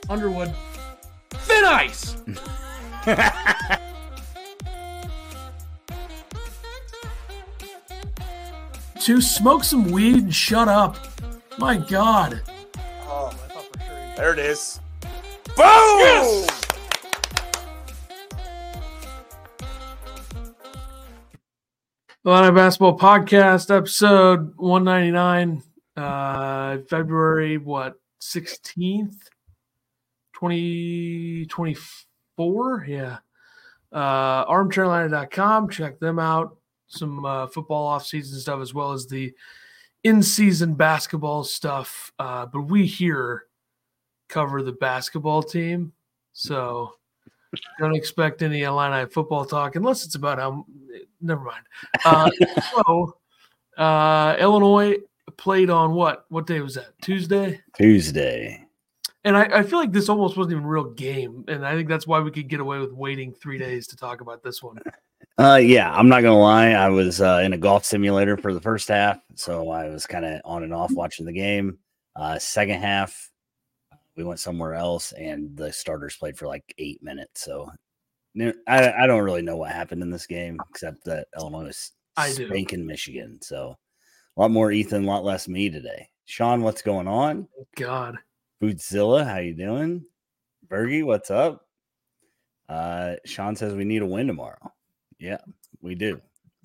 Underwood. Thin ice! To smoke some weed and shut up. My God. Oh, I thought for sure. There it is. Boom! Yes! Illini Basketball Podcast, episode 199, February, 16th, 2024? Yeah. ArmchairLiner.com. Check them out. Some football off-season stuff as well as the in-season basketball stuff. But we here cover the basketball team, so don't expect any Illini football talk unless it's about how – never mind. Illinois played on what? What day was that? Tuesday? Tuesday. And I feel like this almost wasn't even a real game, and I think that's why we could get away with waiting 3 days to talk about this one. Yeah, I'm not going to lie. I was in a golf simulator for the first half, so I was kind of on and off watching the game. Second half, we went somewhere else, and the starters played for like 8 minutes. So I don't really know what happened in this game, except that Illinois was spanking Michigan. So a lot more Ethan, a lot less me today. Sean, what's going on? God. Foodzilla, how you doing? Bergie, what's up? Sean says we need a win tomorrow. Yeah, we do.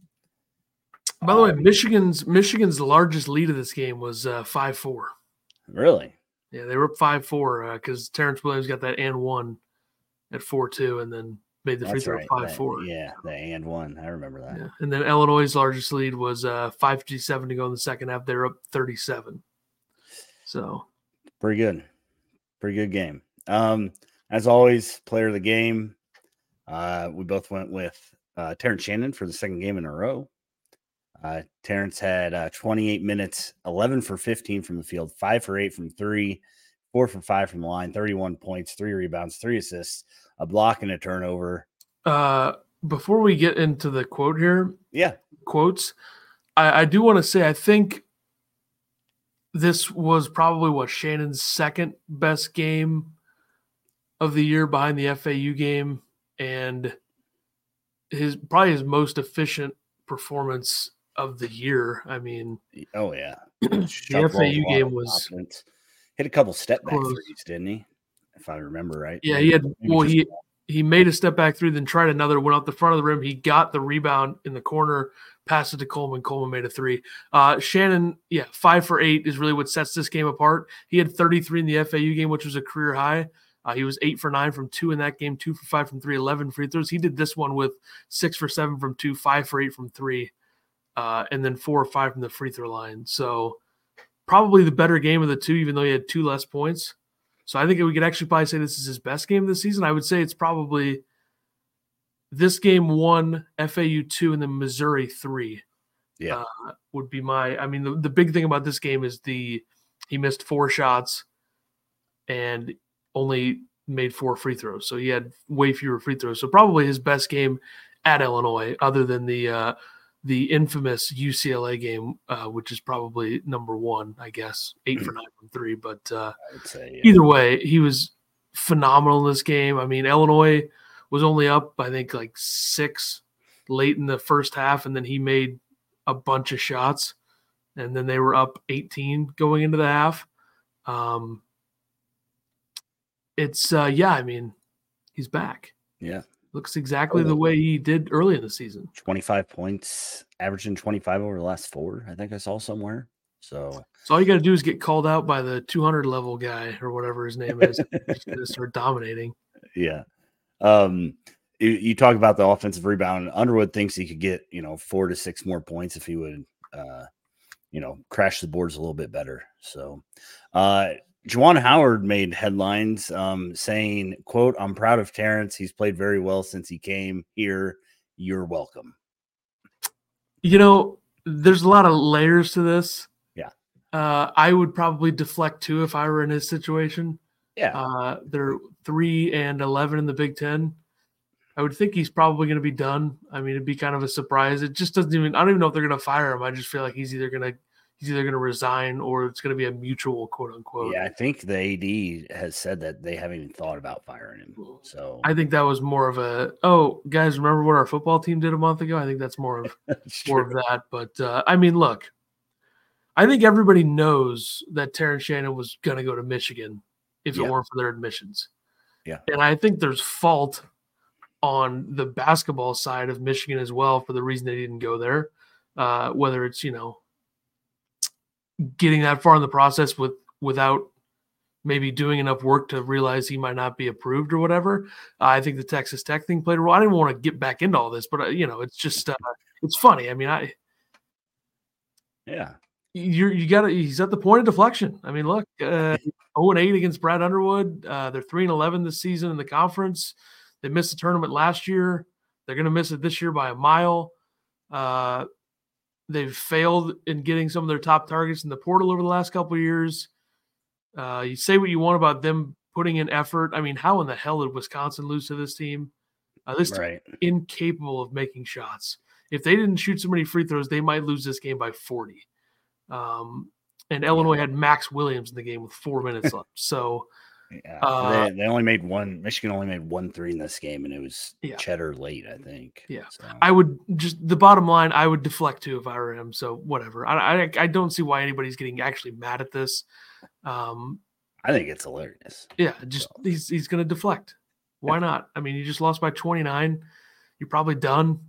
By the way, Michigan's largest lead of this game was 5-4. Really? Yeah, they were up 5-4 because Terrence Williams got that and one at 4-2, and then made the free throw 5-4. Yeah, the and one. I remember that. Yeah. And then Illinois' largest lead was 5:57 to go in the second half. They were up 37. So pretty good game. As always, player of the game. We both went with Terrence Shannon for the second game in a row. Terrence had 28 minutes, 11 for 15 from the field, 5 for 8 from 3, 4 for 5 from the line, 31 points, 3 rebounds, 3 assists, a block and a turnover. Before we get into the quote here, quotes, I do want to say I think this was probably Shannon's second best game of the year behind the FAU game, and probably his most efficient performance of the year. I mean, oh yeah, the FAU game was hit a couple step back threes, didn't he? If I remember right. Yeah, he had. He made a step back three, then tried another, went out the front of the rim. He got the rebound in the corner, passed it to Coleman. Coleman made a three. Shannon, 5 for 8 is really what sets this game apart. He had 33 in the FAU game, which was a career high. He was 8 for 9 from 2 in that game, 2 for 5 from 3, 11 free throws. He did this one with 6 for 7 from 2, 5 for 8 from 3, and then 4 or 5 from the free throw line. So probably the better game of the two, even though he had 2 less points. So I think we could actually probably say this is his best game of the season. I would say it's probably this game 1, FAU 2, and then Missouri 3. Yeah, would be my. I mean, the big thing about this game is he missed 4 shots and only made 4 free throws. So he had way fewer free throws. So probably his best game at Illinois, other than the infamous UCLA game, which is probably number 1, I guess, 8 for 9 from 3. But I would say, either way, he was phenomenal in this game. I mean, Illinois was only up, I think, like 6 late in the first half, and then he made a bunch of shots, and then they were up 18 going into the half. I mean, he's back. Yeah. Looks exactly the way he did early in the season. 25 points, averaging 25 over the last 4, I think I saw somewhere. So all you got to do is get called out by the 200 level guy or whatever his name is. To start dominating. Yeah. You talk about the offensive rebound. Underwood thinks he could get, 4 to 6 more points if he would, crash the boards a little bit better. So, Juwan Howard made headlines saying, quote, "I'm proud of Terrence. He's played very well since he came here. You're welcome." There's a lot of layers to this. Yeah. I would probably deflect too if I were in his situation. Yeah. They're 3-11 in the Big Ten. I would think he's probably going to be done. I mean, it'd be kind of a surprise. It just doesn't even – I don't even know if they're going to fire him. I just feel like he's either going to he's either going to resign or it's going to be a mutual quote unquote. Yeah, I think the AD has said that they haven't even thought about firing him. So I think that was more of a, oh, guys, remember what our football team did a month ago? I think that's more of that. But I mean, look, I think everybody knows that Terrence Shannon was going to go to Michigan if it weren't for their admissions. Yeah. And I think there's fault on the basketball side of Michigan as well for the reason they didn't go there. Whether it's, getting that far in the process without maybe doing enough work to realize he might not be approved or whatever. I think the Texas Tech thing played a role. I didn't want to get back into all this, but it's just it's funny. I mean, he's at the point of deflection. I mean, look, 0-8 against Brad Underwood. They're 3-11 this season in the conference. They missed the tournament last year. They're going to miss it this year by a mile. They've failed in getting some of their top targets in the portal over the last couple of years. You say what you want about them putting in effort. I mean, how in the hell did Wisconsin lose to this team? This team is incapable of making shots. If they didn't shoot so many free throws, they might lose this game by 40. And Illinois had Max Williams in the game with 4 minutes left. So they only made one. Michigan only made 1 3 in this game, and it was Cheddar late, I think. Yeah, so. I would the bottom line. I would deflect too if I were him. So whatever. I don't see why anybody's getting actually mad at this. I think it's hilarious. Yeah, he's going to deflect. Why not? I mean, you just lost by 29. You're probably done.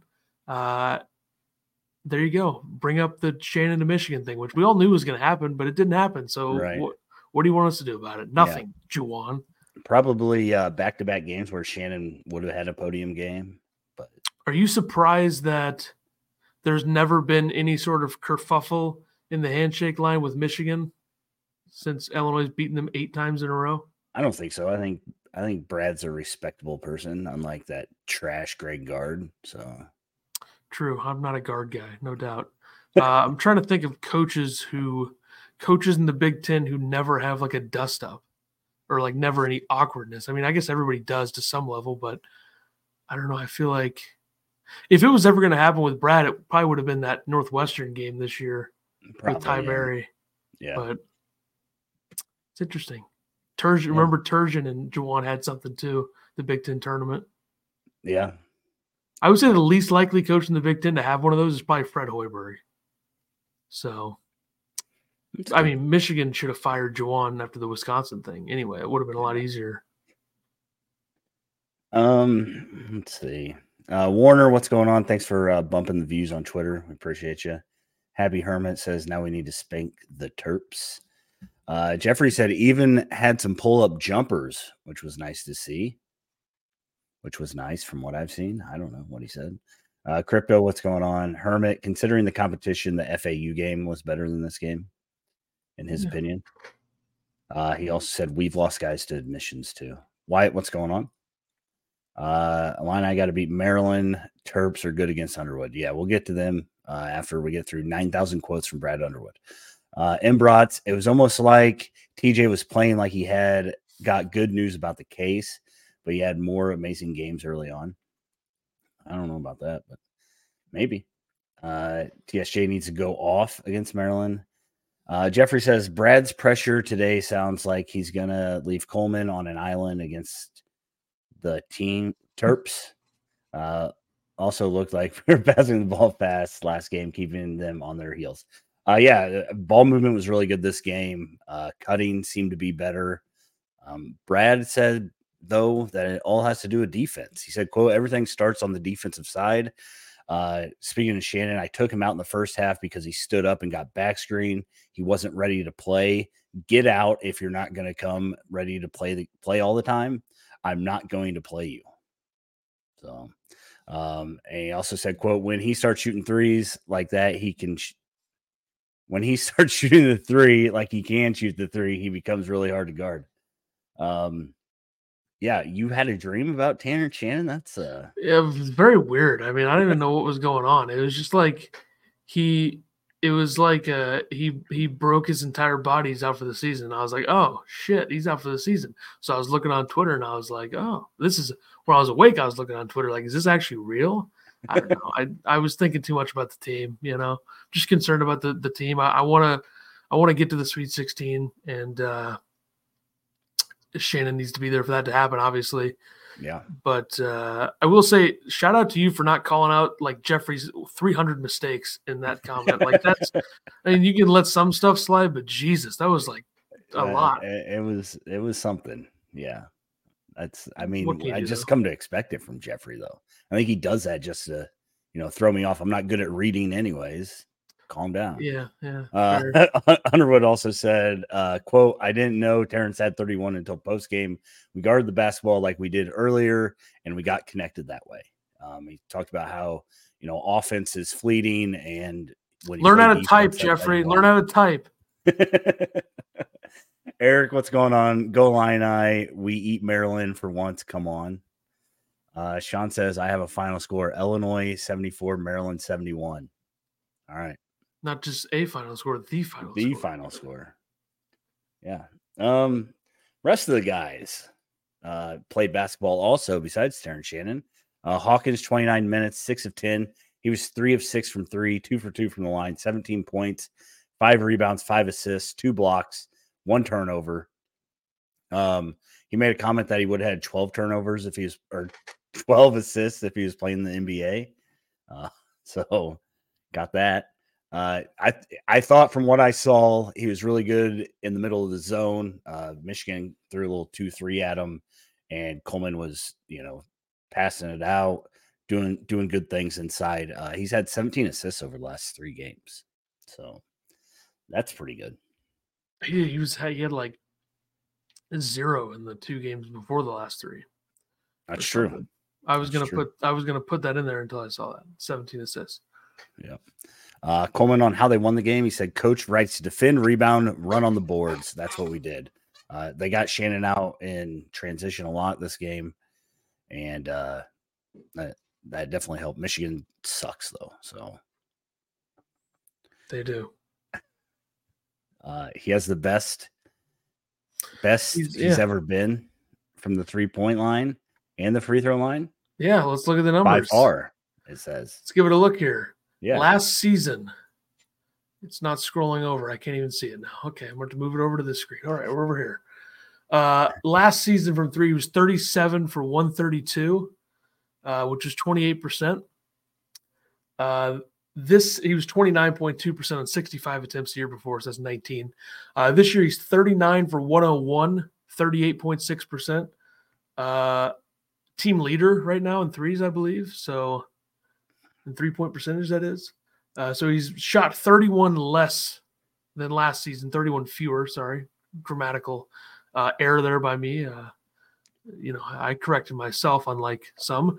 There you go. Bring up the Shannon to Michigan thing, which we all knew was going to happen, but it didn't happen. So what do you want us to do about it? Nothing, Juwan. Probably back-to-back games where Shannon would have had a podium game. But are you surprised that there's never been any sort of kerfuffle in the handshake line with Michigan since Illinois has beaten them 8 times in a row? I don't think so. I think Brad's a respectable person, unlike that trash Greg Gard. So true. I'm not a guard guy, no doubt. I'm trying to think of coaches in the Big Ten who never have like a dust up or like never any awkwardness. I mean, I guess everybody does to some level, but I don't know. I feel like if it was ever going to happen with Brad, it probably would have been that Northwestern game this year with Ty Berry. Yeah. But it's interesting. Remember Turgeon and Juwan had something too, the Big Ten tournament. Yeah. I would say the least likely coach in the Big Ten to have one of those is probably Fred Hoiberg. So, I mean, Michigan should have fired Juwan after the Wisconsin thing. Anyway, it would have been a lot easier. Let's see. Warner, what's going on? Thanks for bumping the views on Twitter. We appreciate you. Happy Hermit says, now we need to spank the Terps. Jeffrey said even had some pull-up jumpers, which was nice to see. Which was nice from what I've seen. I don't know what he said. Crypto, what's going on? Hermit, considering the competition, the FAU game was better than this game, in his opinion. He also said we've lost guys to admissions too. Wyatt, what's going on? Illini got to beat Maryland. Terps are good against Underwood. Yeah, we'll get to them after we get through 9,000 quotes from Brad Underwood. Embrats, it was almost like TJ was playing like he had got good news about the case, but he had more amazing games early on. I don't know about that, but maybe. TSJ needs to go off against Maryland. Jeffrey says Brad's pressure today sounds like he's going to leave Coleman on an island against the team Terps. Also looked like we were passing the ball fast last game, keeping them on their heels. Ball movement was really good this game. Cutting seemed to be better. Brad said, though, that it all has to do with defense. He said, quote, everything starts on the defensive side. Speaking of Shannon, I took him out in the first half because he stood up and got back screen. He wasn't ready to play. Get out if you're not going to come ready to play all the time. I'm not going to play you. So, and he also said, quote, when he starts shooting threes like that, when he starts shooting the three, like he can shoot the three, he becomes really hard to guard. Yeah, you had a dream about Tanner Shannon? That's it was very weird. I mean, I don't even know what was going on. It was just like he broke his entire body. He's out for the season. I was like, oh shit, he's out for the season. So I was looking on Twitter and I was like, oh, this is when I was awake. I was looking on Twitter like, is this actually real? I don't know. I was thinking too much about the team, just concerned about the team. I want to get to the Sweet 16, and Shannon needs to be there for that to happen, obviously. Yeah. But I will say, shout out to you for not calling out like Jeffrey's 300 mistakes in that comment. Like you can let some stuff slide, but Jesus, that was like a lot. It was something. Yeah. I just come to expect it from Jeffrey, though. I think he does that just to, throw me off. I'm not good at reading anyways. Calm down. Yeah. Underwood also said, quote, I didn't know Terrence had 31 until post game. We guarded the basketball like we did earlier, and we got connected that way. He talked about how, offense is fleeting, and when learn how to type, Jeffrey. Learn how to type. Eric, what's going on? Go Illini. We eat Maryland for once. Come on. Sean says, I have a final score. Illinois 74, Maryland 71. All right. Not just a final score, the final score. Yeah. Rest of the guys played basketball also besides Terrence Shannon. Hawkins, 29 minutes, 6 of 10. He was 3 of 6 from 3, 2 for 2 from the line, 17 points, 5 rebounds, 5 assists, 2 blocks, 1 turnover. He made a comment that he would have had 12 turnovers or 12 assists if he was playing the NBA. So got that. I thought from what I saw, he was really good in the middle of the zone. Michigan threw a little 2-3 at him, and Coleman was, passing it out, doing good things inside. He's had 17 assists over the last 3 games. So that's pretty good. He had like 0 in the 2 games before the last 3. That's true. I was gonna put that in there until I saw that 17 assists. Yeah. Coleman on how they won the game. He said, Coach writes to defend, rebound, run on the boards. That's what we did. They got Shannon out in transition a lot this game, and that definitely helped. Michigan sucks though, so they do. He has the best he's ever been from the 3-point line and the free throw line. Yeah, let's look at the numbers. By far, it says. Let's give it a look here. Yeah. Last season, it's not scrolling over. I can't even see it now. Okay, I'm going to move it over to this screen. All right, we're over here. Last season from 3, he was 37 for 132, which is 28%. He was 29.2% on 65 attempts the year before, so that's 19. This year he's 39 for 101, 38.6%. Team leader right now in threes, I believe. So in 3-point percentage, that is. So he's shot 31 less than last season, 31 fewer. Sorry, grammatical error there by me. I corrected myself, unlike some.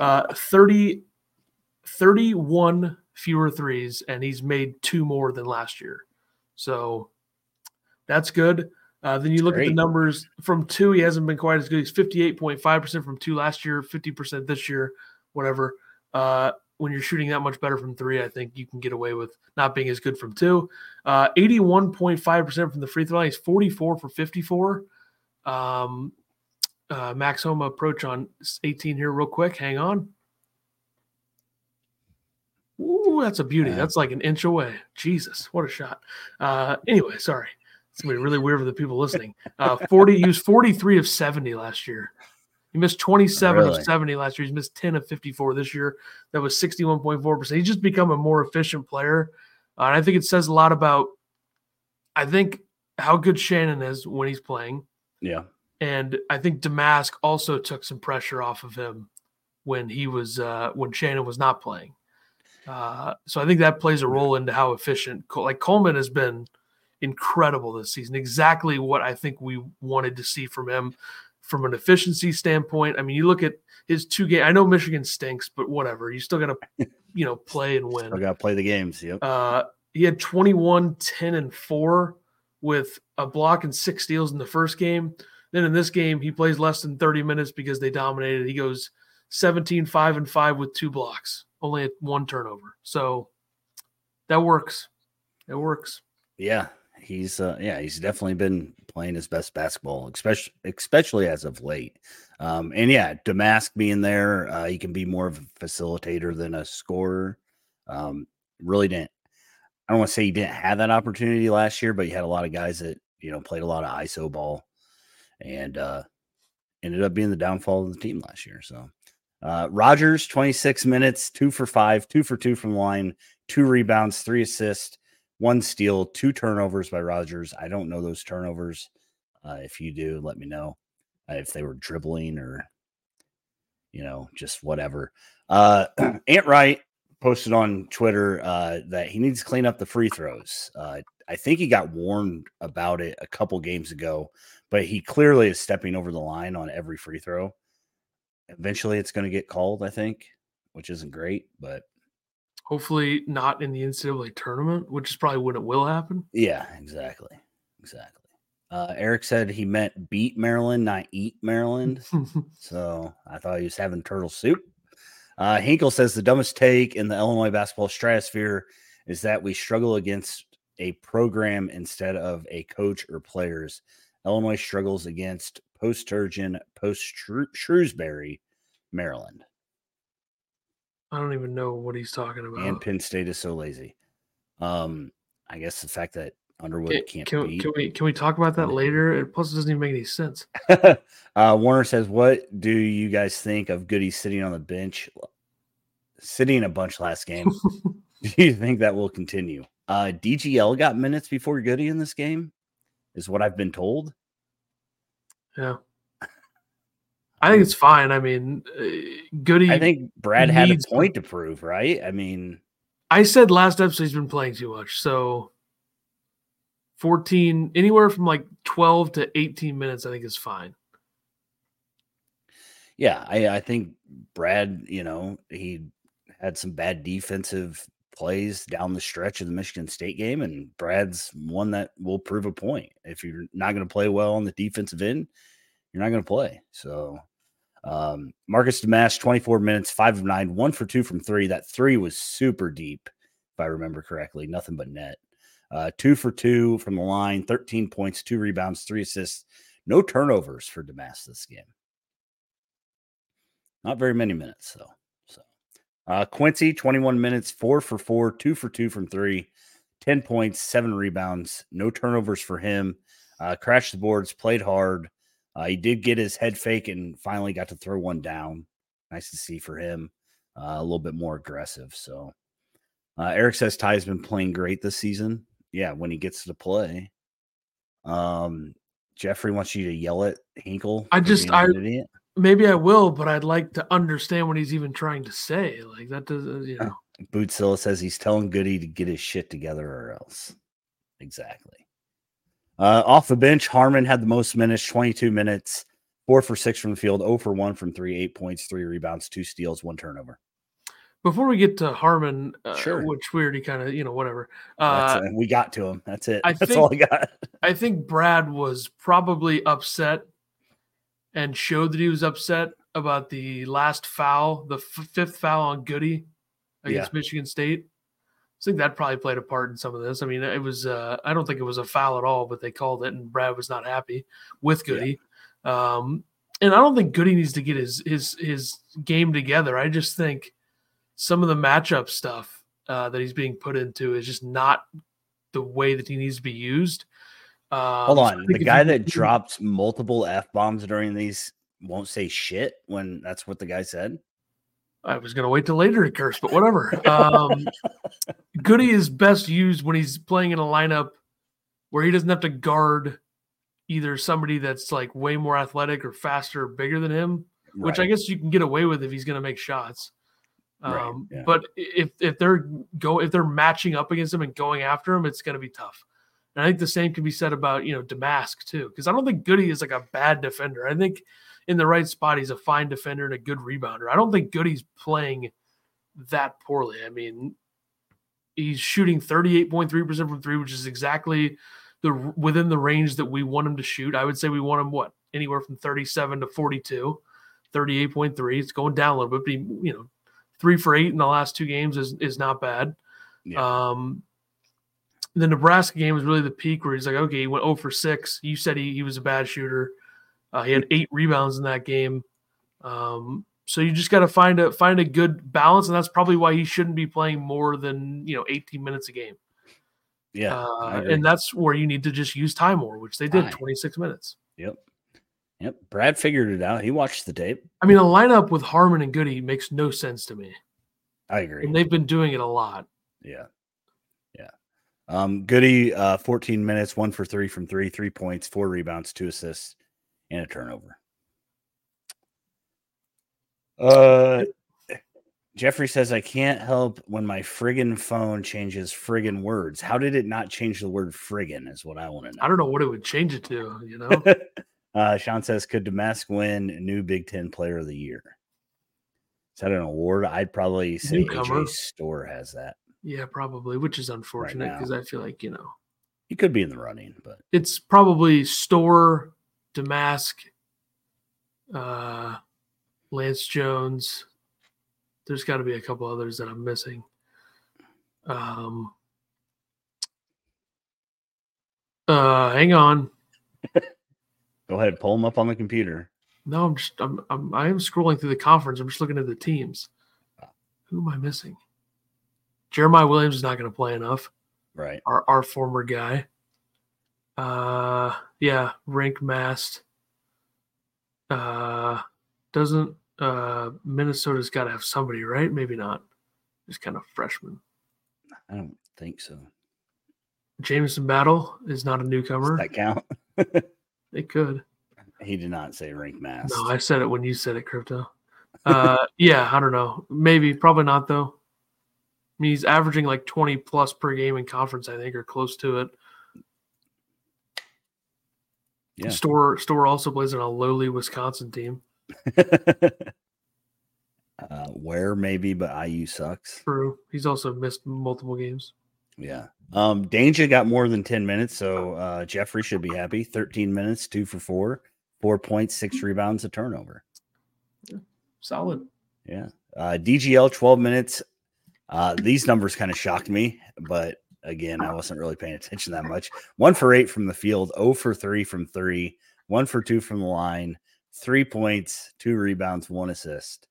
31 fewer threes, and he's made 2 more than last year. So that's good. Then you look at the numbers from 2, he hasn't been quite as good. He's 58.5% from 2 last year, 50% this year, whatever. When you're shooting that much better from 3, I think you can get away with not being as good from 2. 81.5% from the free throw line. He's 44 for 54. Max Homa approach on 18 here real quick. Hang on. Ooh, that's a beauty. That's like an inch away. Jesus, what a shot. Anyway, sorry. It's going to be really weird for the people listening. He was 43 of 70 last year. He missed 27 of 70 last year. He's missed 10 of 54 this year. That was 61.4%. He's just become a more efficient player. And I think it says a lot about, how good Shannon is when he's playing. Yeah. And I think Damask also took some pressure off of him when Shannon was not playing. So I think that plays a role into how efficient. Coleman has been incredible this season. Exactly what I think we wanted to see from him from an efficiency standpoint. I mean, you look at his 2 games. I know Michigan stinks, but whatever. You still got to, play and win. Still got to play the games. Yep. He had 21, 10, and 4 with a block and 6 steals in the first game. Then in this game, he plays less than 30 minutes because they dominated. He goes 17, 5, and 5 with 2 blocks, only 1 turnover. So that works. It works. Yeah. He's definitely been playing his best basketball, especially as of late. And yeah, Damask being there, he can be more of a facilitator than a scorer. Really didn't. I don't want to say he didn't have that opportunity last year, but he had a lot of guys that played a lot of ISO ball, and ended up being the downfall of the team last year. So Rogers, 26 minutes, 2 for 5, 2 for 2 from the line, 2 rebounds, 3 assists, 1 steal, 2 turnovers by Rogers. I don't know those turnovers. If you do, let me know if they were dribbling or, just whatever. Ant Wright posted on Twitter that he needs to clean up the free throws. I think he got warned about it a couple games ago, but he clearly is stepping over the line on every free throw. Eventually it's going to get called, I think, which isn't great, but hopefully not in the NCAA tournament, which is probably when it will happen. Yeah, exactly. Eric said he meant beat Maryland, not eat Maryland. So I thought he was having turtle soup. Hinkle says the dumbest take in the Illinois basketball stratosphere is that we struggle against a program instead of a coach or players. Illinois struggles against post-Sturgeon, post-Shrewsbury, Maryland. I don't even know what he's talking about. And Penn State is so lazy. I guess the fact that Underwood can't beat. Can we talk about that later? Plus, it doesn't even make any sense. Warner says, what do you guys think of Goody sitting on the bench, sitting a bunch last game? Do you think that will continue? DGL got minutes before Goody in this game, is what I've been told. Yeah. I think it's fine. I mean, Goody. I think Brad had a point to prove, right? I mean, I said last episode he's been playing too much. So 14, anywhere from like 12 to 18 minutes, I think is fine. Yeah, I think Brad, he had some bad defensive plays down the stretch of the Michigan State game, and Brad's one that will prove a point. If you're not going to play well on the defensive end, you're not going to play. So Marcus Damash, 24 minutes, 5 of 9, 1 for 2 from 3. That 3 was super deep, if I remember correctly. Nothing but net. 2 for 2 from the line, 13 points, 2 rebounds, 3 assists. No turnovers for Damash this game. Not very many minutes, though. So Quincy, 21 minutes, 4 for 4, 2 for 2 from 3, 10 points, 7 rebounds. No turnovers for him. Crashed the boards, played hard. He did get his head fake and finally got to throw one down. Nice to see for him. A little bit more aggressive. So Eric says Ty has been playing great this season. Yeah, when he gets to play. Jeffrey wants you to yell at Hinkle. Maybe I will, but I'd like to understand what he's even trying to say. Like that doesn't, Bootzilla says he's telling Goody to get his shit together or else. Exactly. Off the bench, Harmon had the most minutes, 22 minutes, 4 for 6 from the field, 0 for 1 from 3, 8 points, 3 rebounds, 2 steals, 1 turnover. Before we get to Harmon, sure. Which we already kind of, whatever. We got to him. That's it. That's all I got. I think Brad was probably upset and showed that he was upset about the last foul, the fifth foul on Goody against Michigan State. I think that probably played a part in some of this. I mean, it was I don't think it was a foul at all, but they called it, and Brad was not happy with Goody. Yeah. And I don't think Goody needs to get his game together. I just think some of the matchup stuff that he's being put into is just not the way that he needs to be used. Hold on. The guy that drops multiple F-bombs during these won't say shit when that's what the guy said? I was going to wait till later to curse, but whatever. Goody is best used when he's playing in a lineup where he doesn't have to guard either somebody that's like way more athletic or faster or bigger than him, which I guess you can get away with if he's going to make shots. But if they're matching up against him and going after him, it's going to be tough. And I think the same can be said about, Damask too, because I don't think Goody is like a bad defender. I think in the right spot, he's a fine defender and a good rebounder. I don't think Goody's playing that poorly. I mean, he's shooting 38.3% from 3, which is exactly within the range that we want him to shoot. I would say we want him, anywhere from 37 to 42, 38.3. It's going down a little bit, but 3 for 8 in the last 2 games is not bad. Yeah. The Nebraska game was really the peak where he's like, okay, he went 0 for 6. You said he was a bad shooter. He had 8 rebounds in that game. So you just got to find a good balance, and that's probably why he shouldn't be playing more than 18 minutes a game. Yeah, and that's where you need to just use time more, which they did, 26 minutes. Yep. Brad figured it out. He watched the tape. I mean, a lineup with Harmon and Goody makes no sense to me. I agree. And they've been doing it a lot. Yeah. Goody, 14 minutes, 1 for 3 from 3, 3 points, 4 rebounds, 2 assists, and a turnover. Jeffrey says, I can't help when my friggin' phone changes friggin' words. How did it not change the word friggin' is what I want to know. I don't know what it would change it to, Sean says, could Damask win new Big Ten Player of the Year? Is that an award? I'd probably say AJ Storr has that. Yeah, probably, which is unfortunate because I feel like, he could be in the running, but it's probably Storr, Damask, Lance Jones. There's got to be a couple others that I'm missing. Hang on. Go ahead, pull them up on the computer. No, I am scrolling through the conference. I'm just looking at the teams. Who am I missing? Jeremiah Williams is not going to play enough. Right. Our former guy. Rink Mast. Doesn't Minnesota's got to have somebody, right? Maybe not. Just kind of freshman. I don't think so. Jameson Battle is not a newcomer. Does that count? It could. He did not say Rink Mast. No, I said it when you said it, Crypto. I don't know. Maybe, probably not though. I mean, he's averaging like 20 plus per game in conference, I think, or close to it. Yeah. Storr also plays on a lowly Wisconsin team. Where maybe, but IU sucks. True. He's also missed multiple games. Yeah. Danger got more than 10 minutes, so Jeffrey should be happy. 13 minutes, 2 for 4, 4 points, 6 rebounds, a turnover. Yeah, solid. Yeah. DGL 12 minutes. These numbers kind of shocked me, but again, I wasn't really paying attention that much. 1 for 8 from the field, 0 for 3 from 3, 1 for 2 from the line, 3 points, 2 rebounds, 1 assist.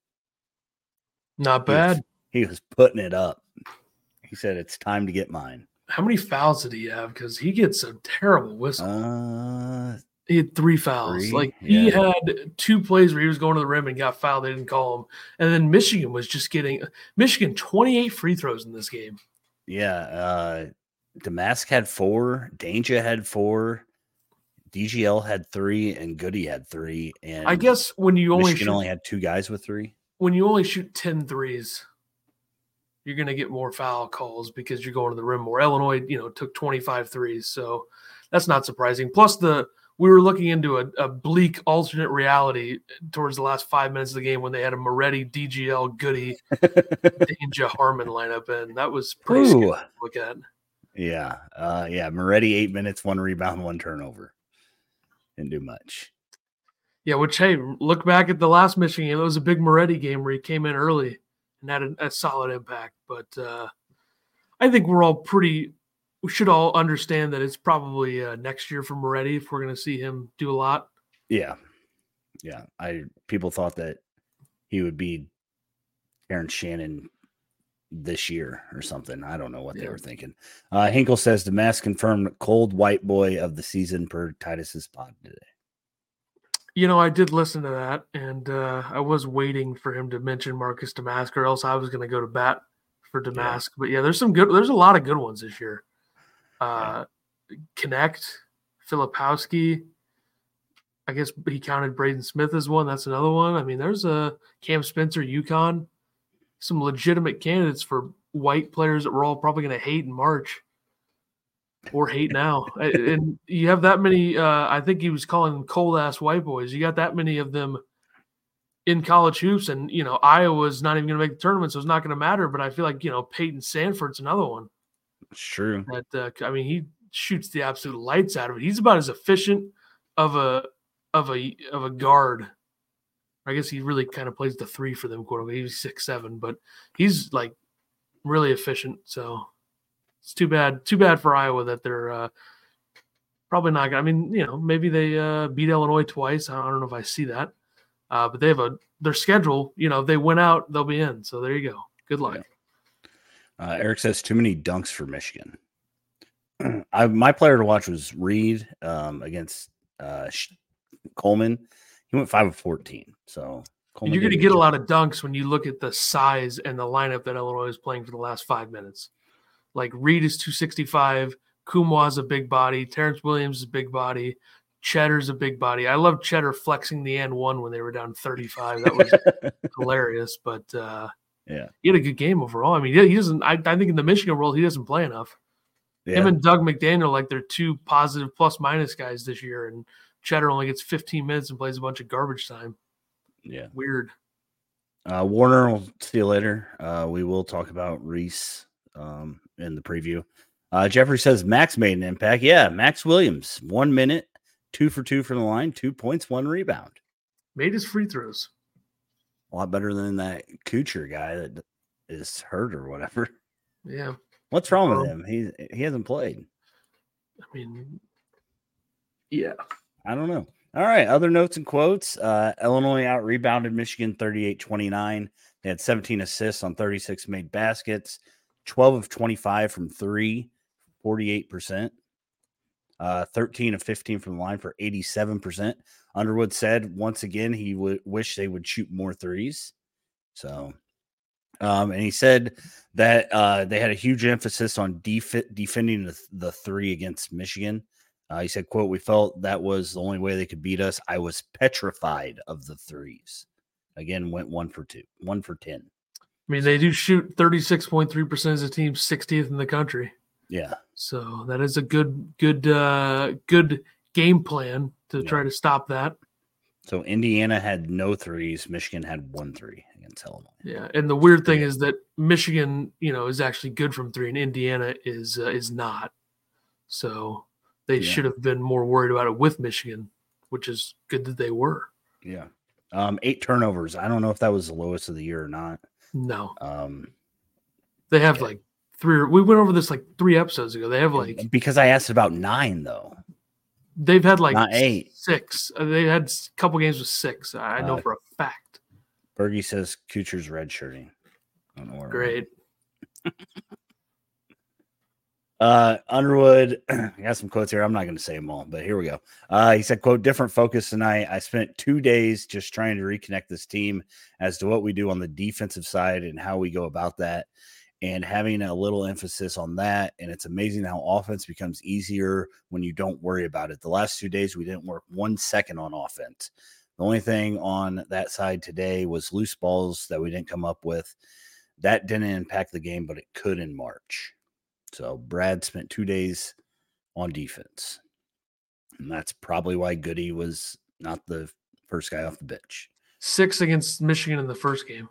Not bad. He was putting it up. He said, it's time to get mine. How many fouls did he have? Because he gets a terrible whistle. He had 3 fouls. He had 2 plays where he was going to the rim and got fouled. They didn't call him. And then Michigan was just getting – Michigan, 28 free throws in this game. Yeah. Damask had 4. Danger had 4. DGL had 3. And Goody had 3. And I guess when you Michigan only had 2 guys with 3. When you only shoot 10 threes, you're going to get more foul calls because you're going to the rim more. Illinois, took 25 threes, so that's not surprising. Plus, we were looking into a bleak alternate reality towards the last 5 minutes of the game when they had a Moretti, DGL, Goody, Danger, Harmon lineup, and that was pretty scary to look at. Yeah. Moretti, 8 minutes, 1 rebound, 1 turnover. Didn't do much. Yeah, which, hey, look back at the last Michigan game. It was a big Moretti game where he came in early and had a solid impact. But I think we should all understand that it's probably next year for Moretti if we're going to see him do a lot. Yeah. People thought that he would be Terrence Shannon this year or something. I don't know what they were thinking. Hinkle says Damask confirmed cold white boy of the season per Titus's pod today. I did listen to that, and I was waiting for him to mention Marcus Damask, or else I was going to go to bat for Damask. Yeah. But there's a lot of good ones this year. Connect, Filipowski. I guess he counted Braden Smith as one. That's another one. I mean, there's a Cam Spencer, UConn, some legitimate candidates for white players that we're all probably going to hate in March. Or hate now. And you have that many, I think he was calling them cold-ass white boys. You got that many of them in college hoops, and, Iowa's not even going to make the tournament, so it's not going to matter. But I feel like, Peyton Sanford's another one. It's true. That he shoots the absolute lights out of it. He's about as efficient of a guard. I guess he really kind of plays the 3 for them, quote unquote. He's 6'7", but he's, really efficient, so – It's too bad. Too bad for Iowa that they're probably not. I mean, maybe they beat Illinois twice. I don't know if I see that, but they have their schedule. If they win out, they'll be in. So there you go. Good luck. Yeah. Eric says too many dunks for Michigan. My player to watch was Reed against Coleman. He went 5 of 14. So Coleman, you're going to get a lot of dunks when you look at the size and the lineup that Illinois is playing for the last 5 minutes. Like Reed is 265. Kumwa's a big body. Terrence Williams is a big body. Cheddar's a big body. I love Cheddar flexing the N1 when they were down 35. That was hilarious. But yeah, he had a good game overall. I mean, he doesn't. I think in the Michigan world, he doesn't play enough. Yeah. Him and Doug McDaniel, like they're two positive plus-minus guys this year, and Cheddar only gets 15 minutes and plays a bunch of garbage time. Yeah, weird. Warner, we'll see you later. We will talk about Reese in the preview. Jeffrey says Max made an impact. Yeah, Max Williams, 1 minute, 2 for 2 from the line, 2 points, 1 rebound. Made his free throws. A lot better than that Kuchar guy that is hurt or whatever. Yeah. What's wrong with him? He hasn't played. I mean, yeah. I don't know. All right. Other notes and quotes. Illinois out-rebounded Michigan 38-29. They had 17 assists on 36 made baskets, 12 of 25 from 3, 48%. 13 of 15 from the line for 87%. Underwood said once again he would wish they would shoot more threes. So, and he said that they had a huge emphasis on defending the three against Michigan. He said, quote, "We felt that was the only way they could beat us. I was petrified of the threes." Again, went 1 for 10. I mean, they do shoot 36.3% as a team, 60th in the country. Yeah. So that is a good game plan to try to stop that. So Indiana had no threes. Michigan had 1 3 against Illinois. Yeah, and the weird thing is that Michigan, is actually good from 3, and Indiana is not. So they should have been more worried about it with Michigan, which is good that they were. Yeah. 8 turnovers. I don't know if that was the lowest of the year or not. No. They have like 3. We went over this like 3 episodes ago. They have like because I asked about 9 though. They've had like not 8. 6. They had a couple games with 6. I know for a fact. Bergie says Kuchar's redshirting. I don't know where. Great. Underwood, I got some quotes here. I'm not going to say them all, but here we go. He said, quote, "Different focus tonight. I spent 2 days just trying to reconnect this team as to what we do on the defensive side and how we go about that, and having a little emphasis on that. And it's amazing how offense becomes easier when you don't worry about it. The last 2 days, we didn't work 1 second on offense. The only thing on that side today was loose balls that we didn't come up with. That didn't impact the game, but it could in March." So Brad spent 2 days on defense. And that's probably why Goody was not the first guy off the bench. 6 against Michigan in the first game.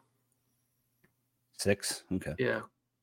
6? Okay. Yeah.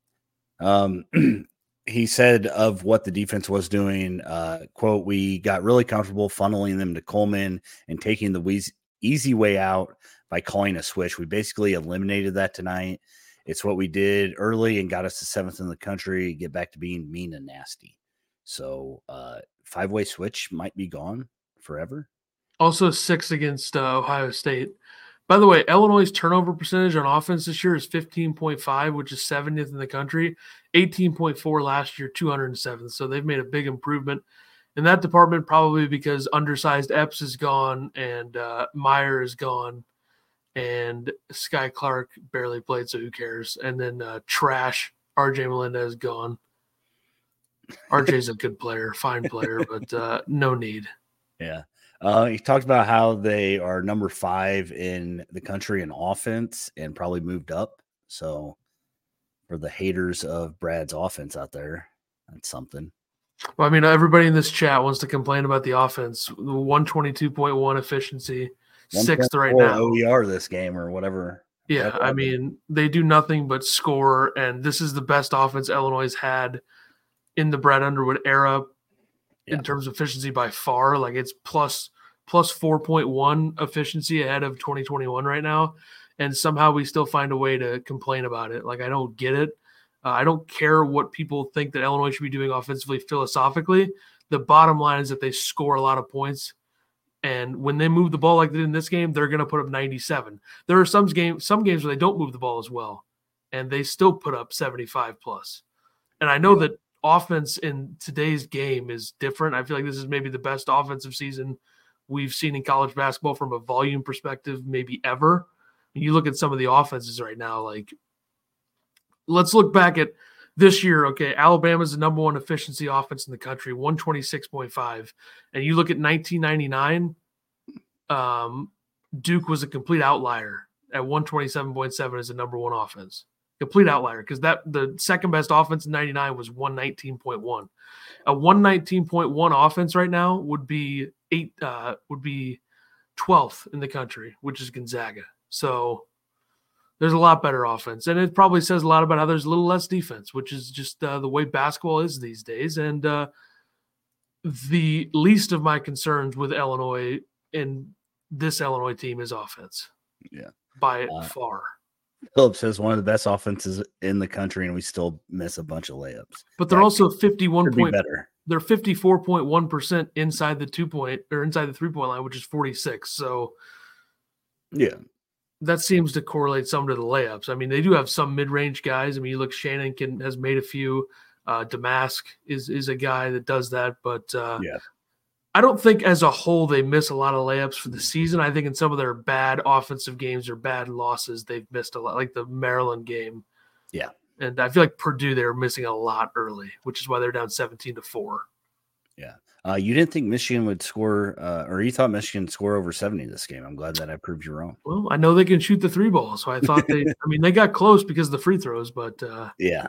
He said of what the defense was doing, quote, "We got really comfortable funneling them to Coleman and taking the easy way out by calling a switch. We basically eliminated that tonight. It's what we did early and got us to 7th in the country, get back to being mean and nasty." So 5-way switch might be gone forever. Also 6 against Ohio State. By the way, Illinois' turnover percentage on offense this year is 15.5, which is 70th in the country, 18.4 last year, 207th. So they've made a big improvement in that department, probably because undersized Epps is gone and Meyer is gone. And Sky Clark barely played, so who cares? And then trash RJ Melendez gone. RJ's a good player, fine player, but no need. Yeah. He talked about how they are number 5 in the country in offense and probably moved up. So for the haters of Brad's offense out there, that's something. Well, I mean, everybody in this chat wants to complain about the offense. The 122.1 efficiency. 6th right now. OER this game or whatever. Yeah, I mean, they do nothing but score, and this is the best offense Illinois has had in the Brad Underwood era in terms of efficiency by far. Like it's plus 4.1 efficiency ahead of 2021 right now, and somehow we still find a way to complain about it. Like I don't get it. I don't care what people think that Illinois should be doing offensively philosophically. The bottom line is that they score a lot of points. And when they move the ball like they did in this game, they're going to put up 97. There are some games where they don't move the ball as well, and they still put up 75 plus. And I know that offense in today's game is different. I feel like this is maybe the best offensive season we've seen in college basketball from a volume perspective, maybe ever. And you look at some of the offenses right now, like let's look back at this year. Okay, Alabama's the number one efficiency offense in the country, 126.5. And you look at 1999, Duke was a complete outlier at 127.7 as the number one offense. Complete outlier, because the second best offense in 99 was 119.1. A 119.1 offense right now would be 12th in the country, which is Gonzaga. So there's a lot better offense, and it probably says a lot about how there's a little less defense, which is just the way basketball is these days. And the least of my concerns with Illinois and this Illinois team is offense. Yeah, by far. Phillips says one of the best offenses in the country, and we still miss a bunch of layups. But they're also 51 point better. They're 54.1% inside the 2-point or inside the 3-point line, which is 46. So yeah, that seems to correlate some to the layups. I mean, they do have some mid-range guys. I mean, you look, Shannon has made a few. Damask is a guy that does that, but yeah. I don't think as a whole they miss a lot of layups for the season. I think in some of their bad offensive games or bad losses, they've missed a lot, like the Maryland game. Yeah. And I feel like Purdue, they were missing a lot early, which is why they're down 17-4. Yeah. You didn't think Michigan would score, or you thought Michigan would score over 70 this game. I'm glad that I proved you wrong. Well, I know they can shoot the 3 ball, so I thought they got close because of the free throws, but yeah.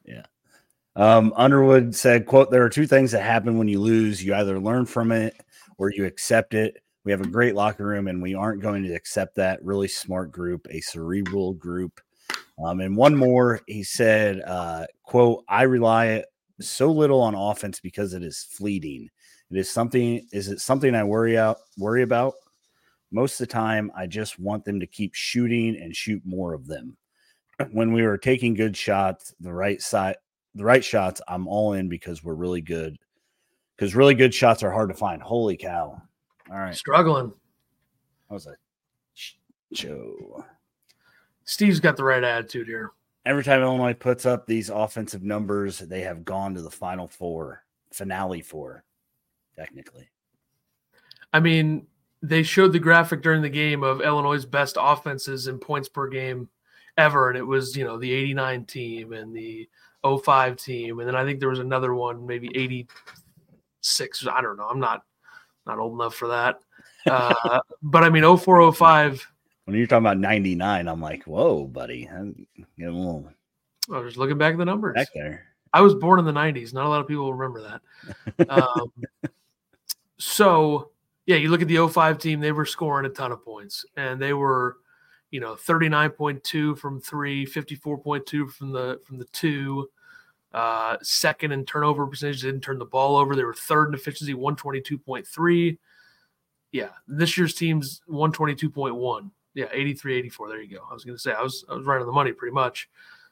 Underwood said, quote, "There are two things that happen when you lose. You either learn from it or you accept it. We have a great locker room, and we aren't going to accept that. Really smart group, a cerebral group." And one more, he said, quote, "I rely so little on offense because it is fleeting. Is it something I worry about? Most of the time, I just want them to keep shooting and shoot more of them. When we were taking good shots, the right shots, I'm all in because we're really good. Because really good shots are hard to find." Holy cow. All right. Struggling. That was a show. Steve's got the right attitude here. Every time Illinois puts up these offensive numbers, they have gone to the finale four, technically. I mean, they showed the graphic during the game of Illinois' best offenses in points per game ever, and it was, the 89 team and the 05 team, and then I think there was another one, maybe 86. I don't know. I'm not old enough for that. But I mean, 04, 05. When you're talking about 99, I'm like, whoa, buddy. I'm getting a little. I was just looking back at the numbers. Back there. I was born in the 90s. Not a lot of people remember that. So, yeah, you look at the 05 team, they were scoring a ton of points. And they were, 39.2 from 3, 54.2 from the 2. Second in turnover percentage, they didn't turn the ball over. They were third in efficiency, 122.3. Yeah, this year's team's 122.1. Yeah, 83, 84. There you go. I was going to say I was right on the money pretty much.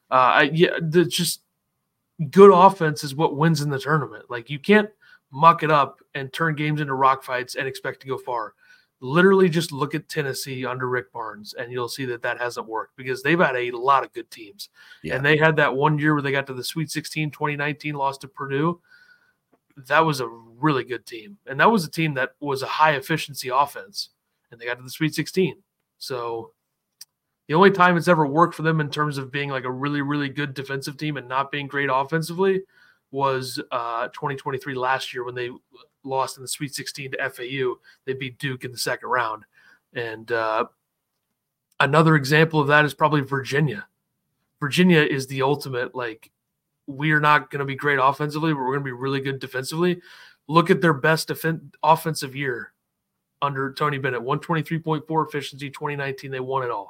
Just good offense is what wins in the tournament. Like, you can't muck it up and turn games into rock fights and expect to go far. Literally just look at Tennessee under Rick Barnes, and you'll see that hasn't worked because they've had a lot of good teams. Yeah. And they had that one year where they got to the Sweet 16, 2019, lost to Purdue. That was a really good team. And that was a team that was a high-efficiency offense, and they got to the Sweet 16. So the only time it's ever worked for them in terms of being like a really, really good defensive team and not being great offensively was 2023 last year when they lost in the Sweet 16 to FAU. They beat Duke in the second round. And another example of that is probably Virginia. Virginia is the ultimate, like, we are not going to be great offensively, but we're going to be really good defensively. Look at their best offensive year under Tony Bennett. 123.4 efficiency, 2019, they won it all.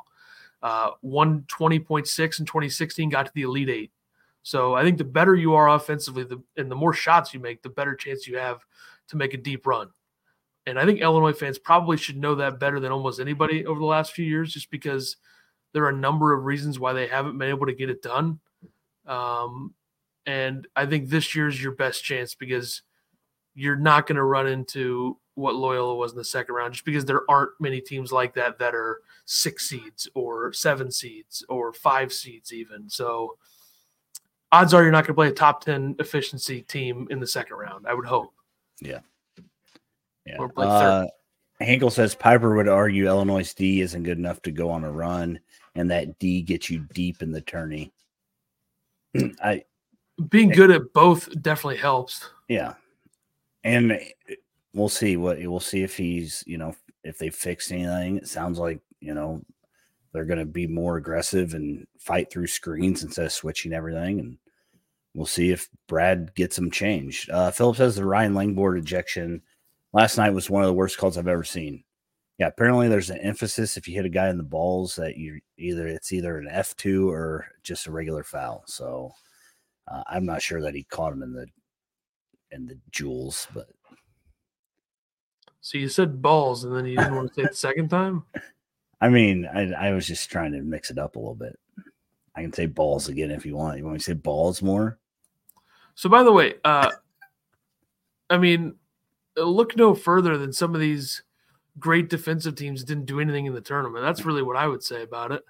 120.6 in 2016, got to the Elite Eight. So I think the better you are offensively and the more shots you make, the better chance you have to make a deep run. And I think Illinois fans probably should know that better than almost anybody over the last few years, just because there are a number of reasons why they haven't been able to get it done. And I think this year's your best chance because you're not going to run into what Loyola was in the second round just because there aren't many teams like that are 6 seeds or 7 seeds or 5 seeds even. So odds are you're not going to play a top 10 efficiency team in the second round, I would hope. Yeah. Or play third. Hinkle says Piper would argue Illinois' D isn't good enough to go on a run, and that D gets you deep in the tourney. Being good at both definitely helps. Yeah. And we'll see if he's, if they fixed anything. It sounds like, they're going to be more aggressive and fight through screens instead of switching everything. And we'll see if Brad gets them changed. Philip says the Ryan Langford ejection last night was one of the worst calls I've ever seen. Yeah, apparently there's an emphasis if you hit a guy in the balls that it's either an F2 or just a regular foul. So I'm not sure that he caught him in the jewels, but so you said balls and then you didn't want to say it the second time? I mean, I was just trying to mix it up a little bit. I can say balls again if you want. You want me to say balls more? So by the way, I mean, look no further than some of these great defensive teams didn't do anything in the tournament. That's really what I would say about it.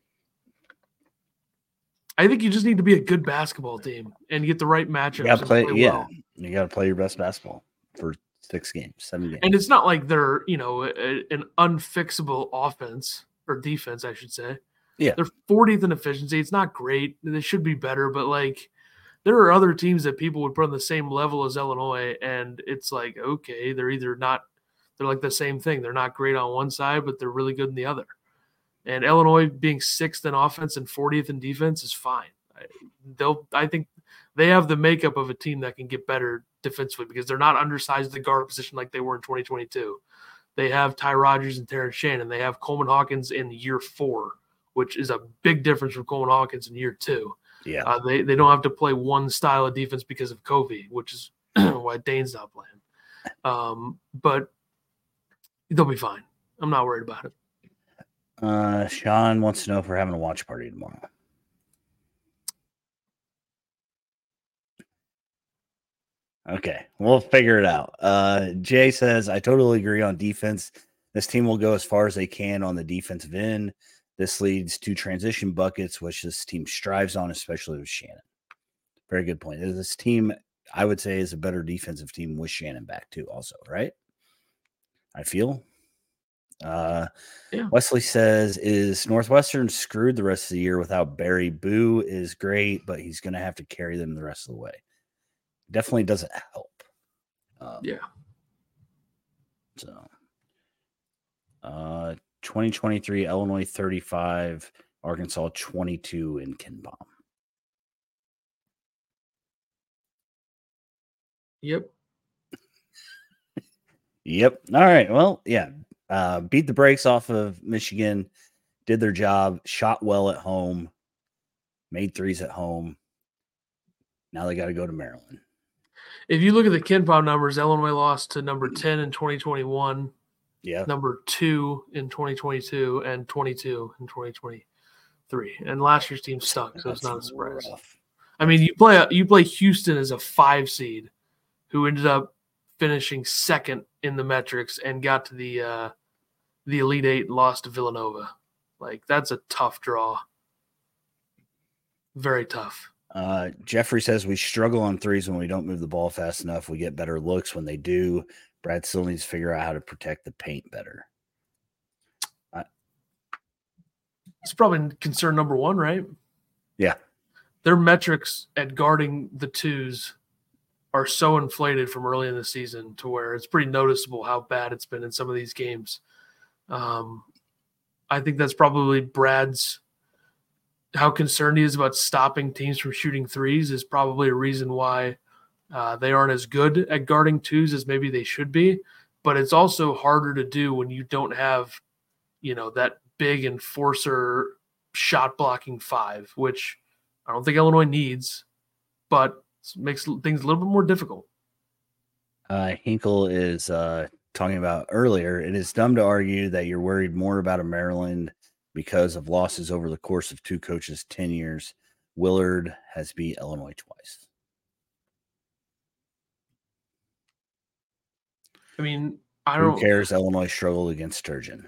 I think you just need to be a good basketball team and get the right matchups. You got to play, you got to play your best basketball for 6 games, 7 games. And it's not like they're, an unfixable offense or defense, I should say. Yeah. They're 40th in efficiency. It's not great. They should be better, but there are other teams that people would put on the same level as Illinois, and it's like, okay, they're like the same thing. They're not great on one side, but they're really good in the other. And Illinois being 6th in offense and 40th in defense is fine. I think they have the makeup of a team that can get better defensively because they're not undersized at the guard position like they were in 2022. They have Ty Rodgers and Terrence Shannon. They have Coleman Hawkins in year 4, which is a big difference from Coleman Hawkins in year 2. Yeah. They don't have to play one style of defense because of Covey, which is why Dane's not playing. But they'll be fine. I'm not worried about it. Sean wants to know if we're having a watch party tomorrow. Okay, we'll figure it out. Jay says, I totally agree on defense. This team will go as far as they can on the defensive end. This leads to transition buckets, which this team strives on, especially with Shannon. Very good point. This team, I would say, is a better defensive team with Shannon back too, also, right? I feel. Yeah. Wesley says, is Northwestern screwed the rest of the year without Barry? Boo is great, but he's going to have to carry them the rest of the way. Definitely doesn't help. Yeah. So, 2023, Illinois 35, Arkansas 22 in KenPom. Yep. Yep. All right. Well, yeah. Beat the brakes off of Michigan, did their job, shot well at home, made threes at home. Now they got to go to Maryland. If you look at the KenPom numbers, Illinois lost to number 10 in 2021, number 2 in 2022, and 22 in 2023. And last year's team stunk, so it's not a surprise. Rough. I mean, you play Houston as a 5 seed, who ended up finishing 2nd in the metrics and got to the Elite 8 and lost to Villanova. That's a tough draw. Very tough. Jeffrey says we struggle on threes when we don't move the ball fast enough. We get better looks when they do. Brad still needs to figure out how to protect the paint better. It's probably concern number 1, right? Yeah. Their metrics at guarding the 2s are so inflated from early in the season to where it's pretty noticeable how bad it's been in some of these games. I think that's probably Brad's how concerned he is about stopping teams from shooting threes is probably a reason why they aren't as good at guarding 2s as maybe they should be. But it's also harder to do when you don't have, that big enforcer shot blocking 5, which I don't think Illinois needs, but makes things a little bit more difficult. Hinkle is talking about earlier. It is dumb to argue that you're worried more about a Maryland because of losses over the course of 2 coaches' 10 years Willard has beat Illinois twice. I mean, Who cares? Illinois struggled against Sturgeon.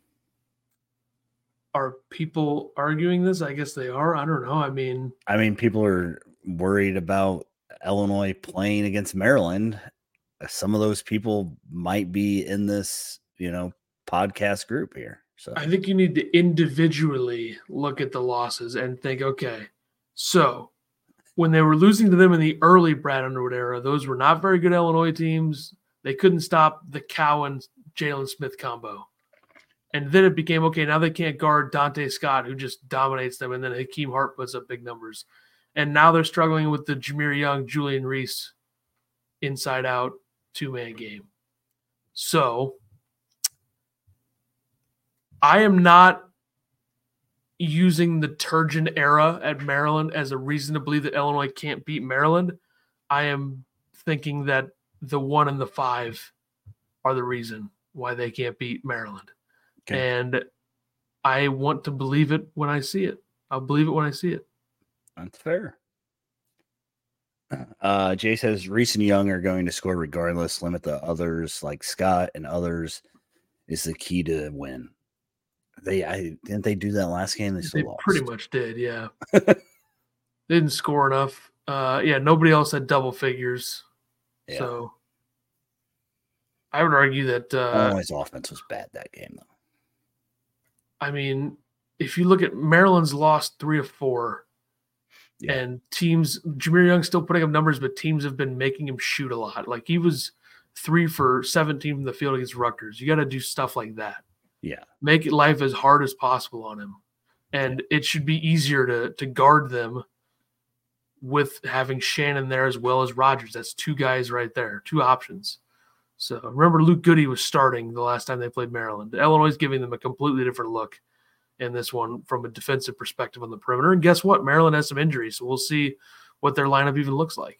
Are people arguing this? I guess they are. I don't know. I mean, people are worried about Illinois playing against Maryland. Some of those people might be in this, podcast group here. So I think you need to individually look at the losses and think, okay, so when they were losing to them in the early Brad Underwood era, those were not very good Illinois teams. They couldn't stop the Cowan Jalen Smith combo. And then it became, okay, now they can't guard Dante Scott, who just dominates them, and then Hakeem Hart puts up big numbers. And now they're struggling with the Jameer Young, Julian Reese inside-out two-man game. So I am not using the Turgeon era at Maryland as a reason to believe that Illinois can't beat Maryland. I am thinking that the 1 and the 5 are the reason why they can't beat Maryland. Okay. And I want to believe it when I see it. I'll believe it when I see it. That's fair. Jay says Reese and Young are going to score regardless. Limit the others like Scott and others is the key to win. Didn't they do that last game? They lost. Pretty much did, yeah. They didn't score enough. Nobody else had double figures. Yeah. So I would argue that Illinois' offense was bad that game, though. I mean, if you look at Maryland's lost 3 of 4, and teams, Jameer Young's still putting up numbers, but teams have been making him shoot a lot. Like he was 3 for 17 from the field against Rutgers. You got to do stuff like that. Yeah. Make life as hard as possible on him. And it should be easier to guard them with having Shannon there as well as Rogers. That's 2 guys right there, 2 options. So remember, Luke Goody was starting the last time they played Maryland. Illinois is giving them a completely different look in this one from a defensive perspective on the perimeter. And guess what? Maryland has some injuries, so we'll see what their lineup even looks like.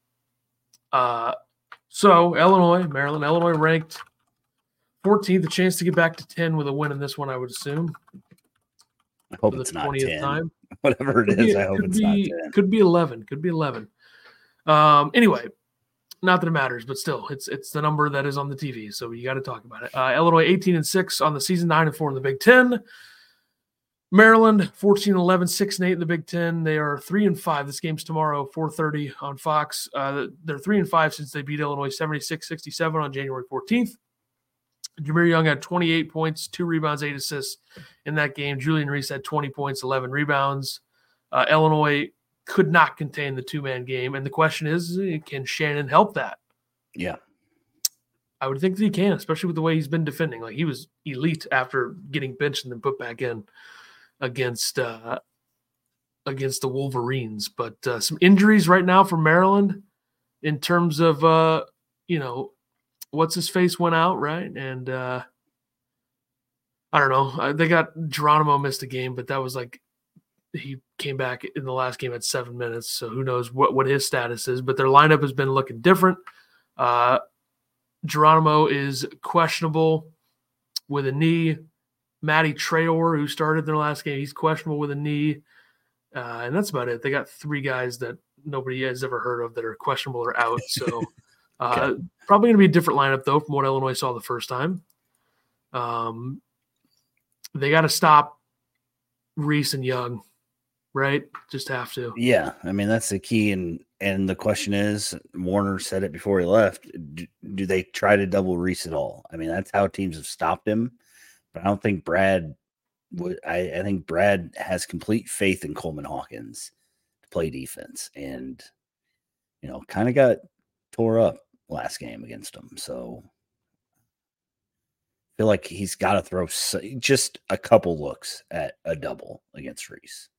So Illinois ranked 14th, a chance to get back to 10 with a win in this one, I would assume. I hope it's not 10. Time. Whatever it is, I hope it's not 10. Could be 11. Could be 11. Anyway, not that it matters, but still, it's the number that is on the TV, so you got to talk about it. Illinois 18-6 on the season, 9-4 in the Big Ten. Maryland 14-11, 6-8 in the Big Ten. They are 3-5. This game's tomorrow, 4:30 on Fox. They're 3-5 since they beat Illinois 76-67 on January 14th. Jameer Young had 28 points, 2 rebounds, 8 assists in that game. Julian Reese had 20 points, 11 rebounds. Illinois could not contain the 2-man game. And the question is, can Shannon help that? Yeah. I would think that he can, especially with the way he's been defending. Like, he was elite after getting benched and then put back in against the Wolverines. But some injuries right now for Maryland in terms of, what's his face went out, right? And I don't know. They got Geronimo missed a game, but that was like he came back in the last game at 7 minutes. So who knows what his status is. But their lineup has been looking different. Geronimo is questionable with a knee. Matty Traore, who started their last game, he's questionable with a knee. And that's about it. They got 3 guys that nobody has ever heard of that are questionable or out. So okay. Probably going to be a different lineup, though, from what Illinois saw the first time. They got to stop Reese and Young, right? Just have to. Yeah, I mean, that's the key. And the question is, Warner said it before he left, do they try to double Reese at all? I mean, that's how teams have stopped him. But I don't think Brad would. I think Brad has complete faith in Coleman Hawkins to play defense, and kind of got tore up last game against them. So I feel like he's got to throw just a couple looks at a double against Reese.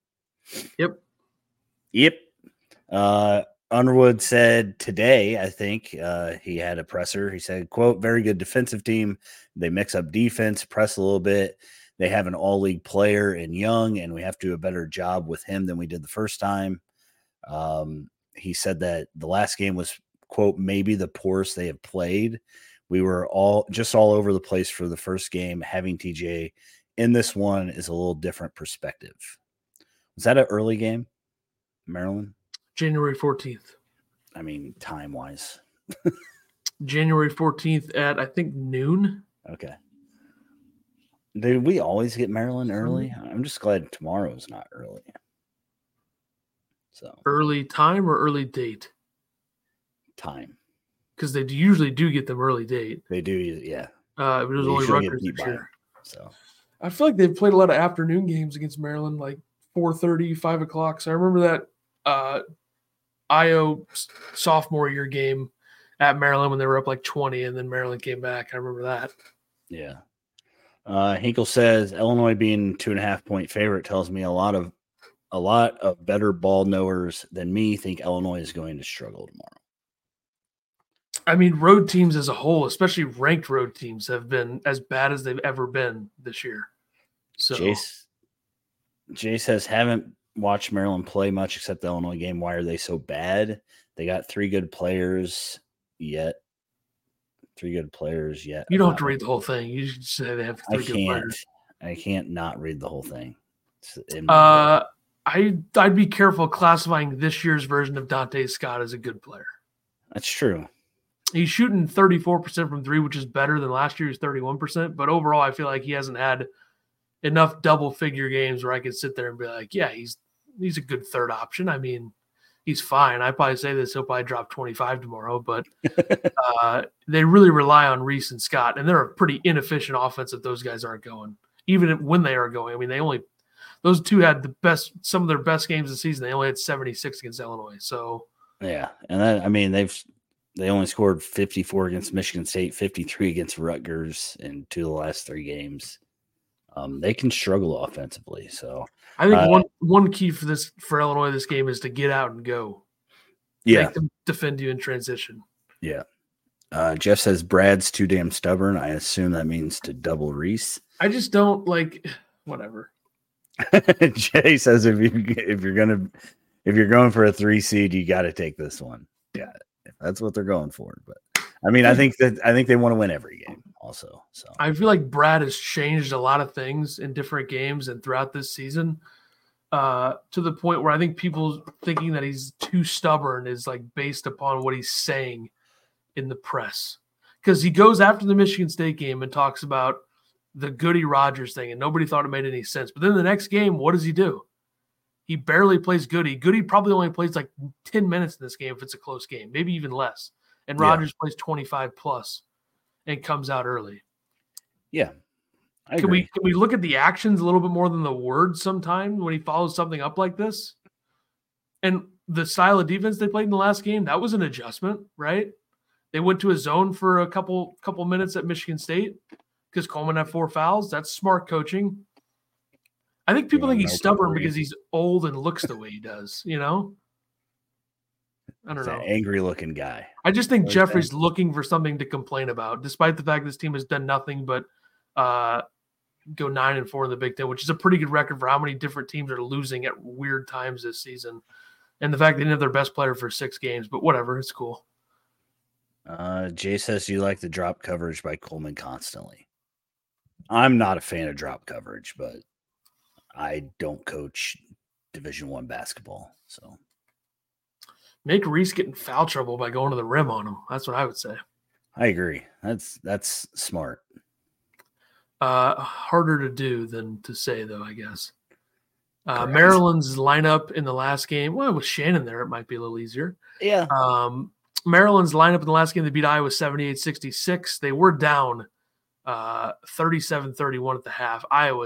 Yep. Underwood said today, I think he had a presser. He said, quote, very good defensive team. They mix up defense, press a little bit. They have an all-league player in Young, and we have to do a better job with him than we did the first time. He said that the last game was, quote, maybe the poorest they have played. We were all over the place for the first game. Having TJ in this one is a little different perspective. Was that an early game? Maryland? January 14th. I mean, time-wise. January 14th at, I think, noon. Okay. Do we always get Maryland early? I'm just glad tomorrow's not early. So early time or early date? Time. Because they usually do get them early date. They do, yeah. It was only Rutgers this year. So I feel like they've played a lot of afternoon games against Maryland, like 4:30, 5 o'clock. So I remember that IO sophomore year game at Maryland when they were up like 20, and then Maryland came back. I remember that. Yeah. Hinkle says Illinois being 2.5-point favorite tells me a lot of better ball knowers than me think Illinois is going to struggle tomorrow. I mean, road teams as a whole, especially ranked road teams, have been as bad as they've ever been this year. So Jay says, haven't watched Maryland play much except the Illinois game. Why are they so bad? They got 3 good players yet. You don't have to read the whole thing. You just say they have 3 good players. I can't not read the whole thing. I'd be careful classifying this year's version of Dante Scott as a good player. That's true. He's shooting 34% from 3, which is better than last year's 31%. But overall, I feel like he hasn't had enough double-figure games where I could sit there and be like, yeah, he's a good third option. I mean, he's fine. I probably say this, he'll probably drop 25 tomorrow. But they really rely on Reese and Scott, and they're a pretty inefficient offense if those guys aren't going. Even when they are going, I mean, those two had some of their best games of the season. They only had 76 against Illinois. So yeah, and they only scored 54 against Michigan State, 53 against Rutgers in 2 of the last 3 games. They can struggle offensively. So I think one key for Illinois this game is to get out and go. Yeah, make them defend you in transition. Yeah. Jeff says Brad's too damn stubborn. I assume that means to double Reese. I just don't like whatever. Jay says if you're going for a 3 seed, you got to take this one. Yeah, that's what they're going for. But I mean, I think they want to win every game also. So I feel like Brad has changed a lot of things in different games and throughout this season, to the point where I think people thinking that he's too stubborn is like based upon what he's saying in the press. Because he goes after the Michigan State game and talks about the Goody Rogers thing, and nobody thought it made any sense. But then the next game, what does he do? He barely plays Goody. Goody probably only plays like 10 minutes in this game if it's a close game, maybe even less. And Rogers plays 25 plus and comes out early. Yeah. Can we look at the actions a little bit more than the words sometimes when he follows something up like this? And the style of defense they played in the last game, that was an adjustment, right? They went to a zone for a couple minutes at Michigan State because Coleman had 4 fouls. That's smart coaching. I think people think he's stubborn because he's old and looks the way he does, I don't know. An angry-looking guy. I just think Jeffrey's looking for something to complain about, despite the fact this team has done nothing but go 9-4 in the Big Ten, which is a pretty good record for how many different teams are losing at weird times this season. And the fact they didn't have their best player for 6 games, but whatever, it's cool. Jay says, do you like the drop coverage by Coleman constantly? I'm not a fan of drop coverage, but I don't coach Division I basketball, so make Reese get in foul trouble by going to the rim on him. That's what I would say. I agree. That's smart. Harder to do than to say, though, I guess. Maryland's lineup in the last game. Well, with Shannon there, it might be a little easier. Yeah. Maryland's lineup in the last game, they beat Iowa 78-66. They were down 37-31 at the half. Iowa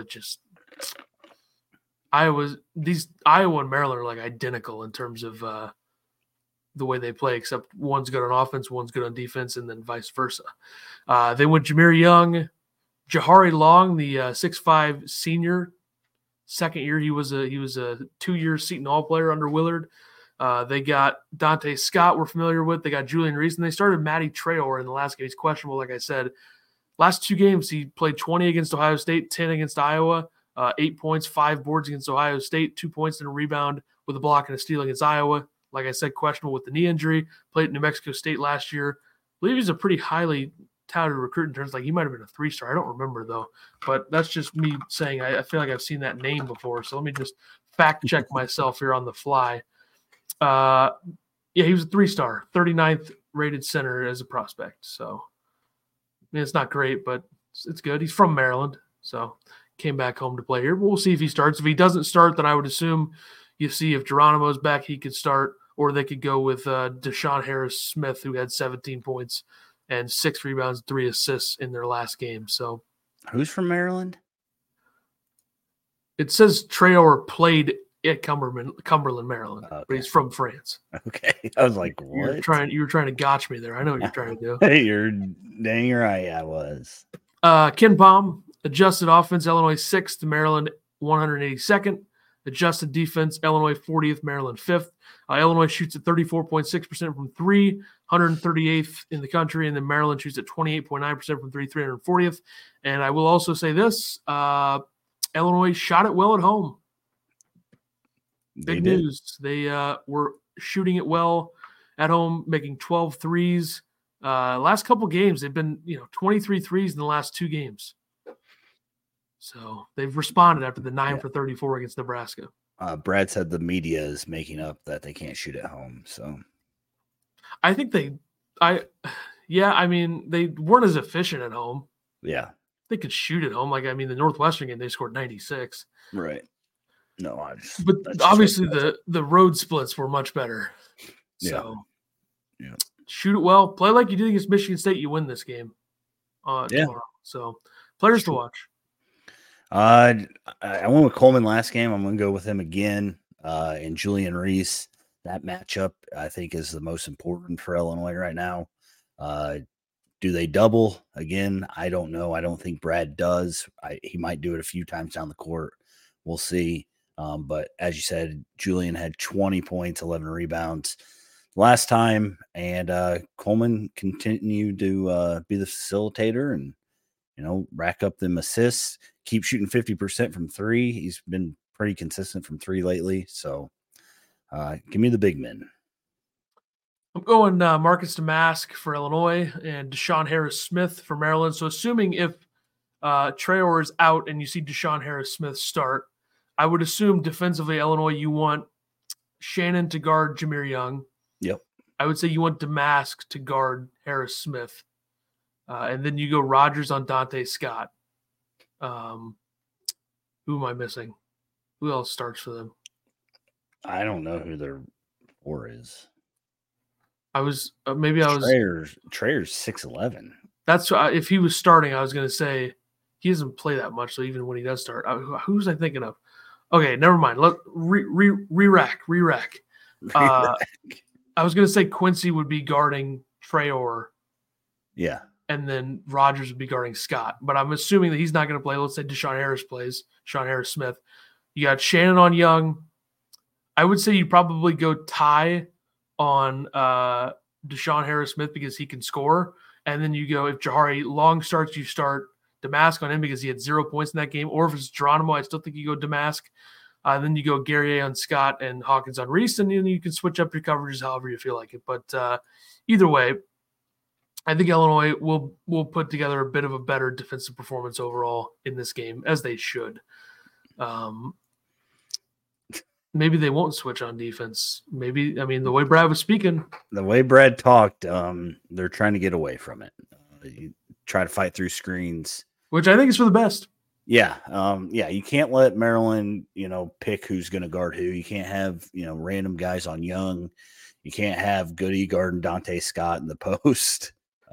and Maryland are like identical in terms of the way they play, except one's good on offense, one's good on defense, and then vice versa. They went Jameer Young, Jahari Long, the 6'5" senior, second year. He was a 2-year Seton Hall player under Willard. They got Dante Scott, we're familiar with. They got Julian Reese, and they started Matty Traore in the last game. He's questionable, like I said. Last 2 games, he played 20 against Ohio State, 10 against Iowa, 8 points, 5 boards against Ohio State, 2 points and a rebound with a block and a steal against Iowa. Like I said, questionable with the knee injury. Played at New Mexico State last year. I believe he's a pretty highly touted recruit in terms of, like, he might have been a 3-star. I don't remember, though. But that's just me saying I feel like I've seen that name before. So let me just fact check myself here on the fly. Yeah, he was a 3-star, 39th rated center as a prospect. So, I mean, it's not great, but it's good. He's from Maryland, so came back home to play here. We'll see if he starts. If he doesn't start, then I would assume you see if Geronimo's back, he could start, or they could go with Deshaun Harris-Smith, who had 17 points and 6 rebounds, 3 assists in their last game. So, who's from Maryland? It says Traore played at Cumberland, Maryland, okay. but he's from France. Okay, I was like, what? You were trying to gotch me there. I know what you're trying to do. Hey, you're dang right. I was. Ken Pom, adjusted offense, Illinois 6th, Maryland 182nd. Adjusted defense, Illinois 40th, Maryland 5th. Illinois shoots at 34.6% from 3, 138th in the country, and then Maryland shoots at 28.9% from 3, 340th. And I will also say this, Illinois shot it well at home. Big news. They were shooting it well at home, making 12 threes. Last couple games, they've been 23 threes in the last 2 games. So they've responded after the 9 for 34 against Nebraska. Brad said the media is making up that they can't shoot at home. So I think they weren't as efficient at home. Yeah. They could shoot at home. The Northwestern game, they scored 96. Right. No, but obviously the road splits were much better. So shoot it well. Play like you did against Michigan State. You win this game tomorrow. So players to watch. I went with Coleman last game. I'm going to go with him again. And Julian Reese. That matchup, I think, is the most important for Illinois right now. Do they double again? I don't know. I don't think Brad does. He might do it a few times down the court. We'll see. But as you said, Julian had 20 points, 11 rebounds last time, and Coleman continued to be the facilitator and rack up them assists. Keep shooting 50% from 3. He's been pretty consistent from 3 lately. So give me the big men. I'm going Marcus Damask for Illinois and Deshaun Harris-Smith for Maryland. So assuming if Traore is out and you see Deshaun Harris-Smith start, I would assume defensively Illinois you want Shannon to guard Jahmir Young. Yep. I would say you want Damask to guard Harris-Smith. And then you go Rogers on Dante Scott. Who am I missing? Who else starts for them? I don't know who their 4 is. Traor's 6'11". That's if he was starting, I was going to say he doesn't play that much. So even when he does start, who's I thinking of? Okay, never mind. Let re-rack. I was going to say Quincy would be guarding Traore. Yeah. And then Rogers would be guarding Scott. But I'm assuming that he's not going to play. Let's say Deshaun Harris plays, Deshaun Harris-Smith. You got Shannon on Young. I would say you probably go Ty on Deshaun Harris-Smith because he can score. And then you go, if Jahari Long starts, you start Damask on him because he had 0 points in that game. Or if it's Geronimo, I still think you go Damask. Then you go Guerrier on Scott and Hawkins on Reese, and then you can switch up your coverages however you feel like it. But either way, I think Illinois will put together a bit of a better defensive performance overall in this game, as they should. Maybe they won't switch on defense. Maybe, the way Brad was speaking. The way Brad talked, they're trying to get away from it. You try to fight through screens. Which I think is for the best. Yeah. You can't let Maryland, pick who's going to guard who. You can't have, random guys on Young. You can't have Goody guarding Dante Scott in the post.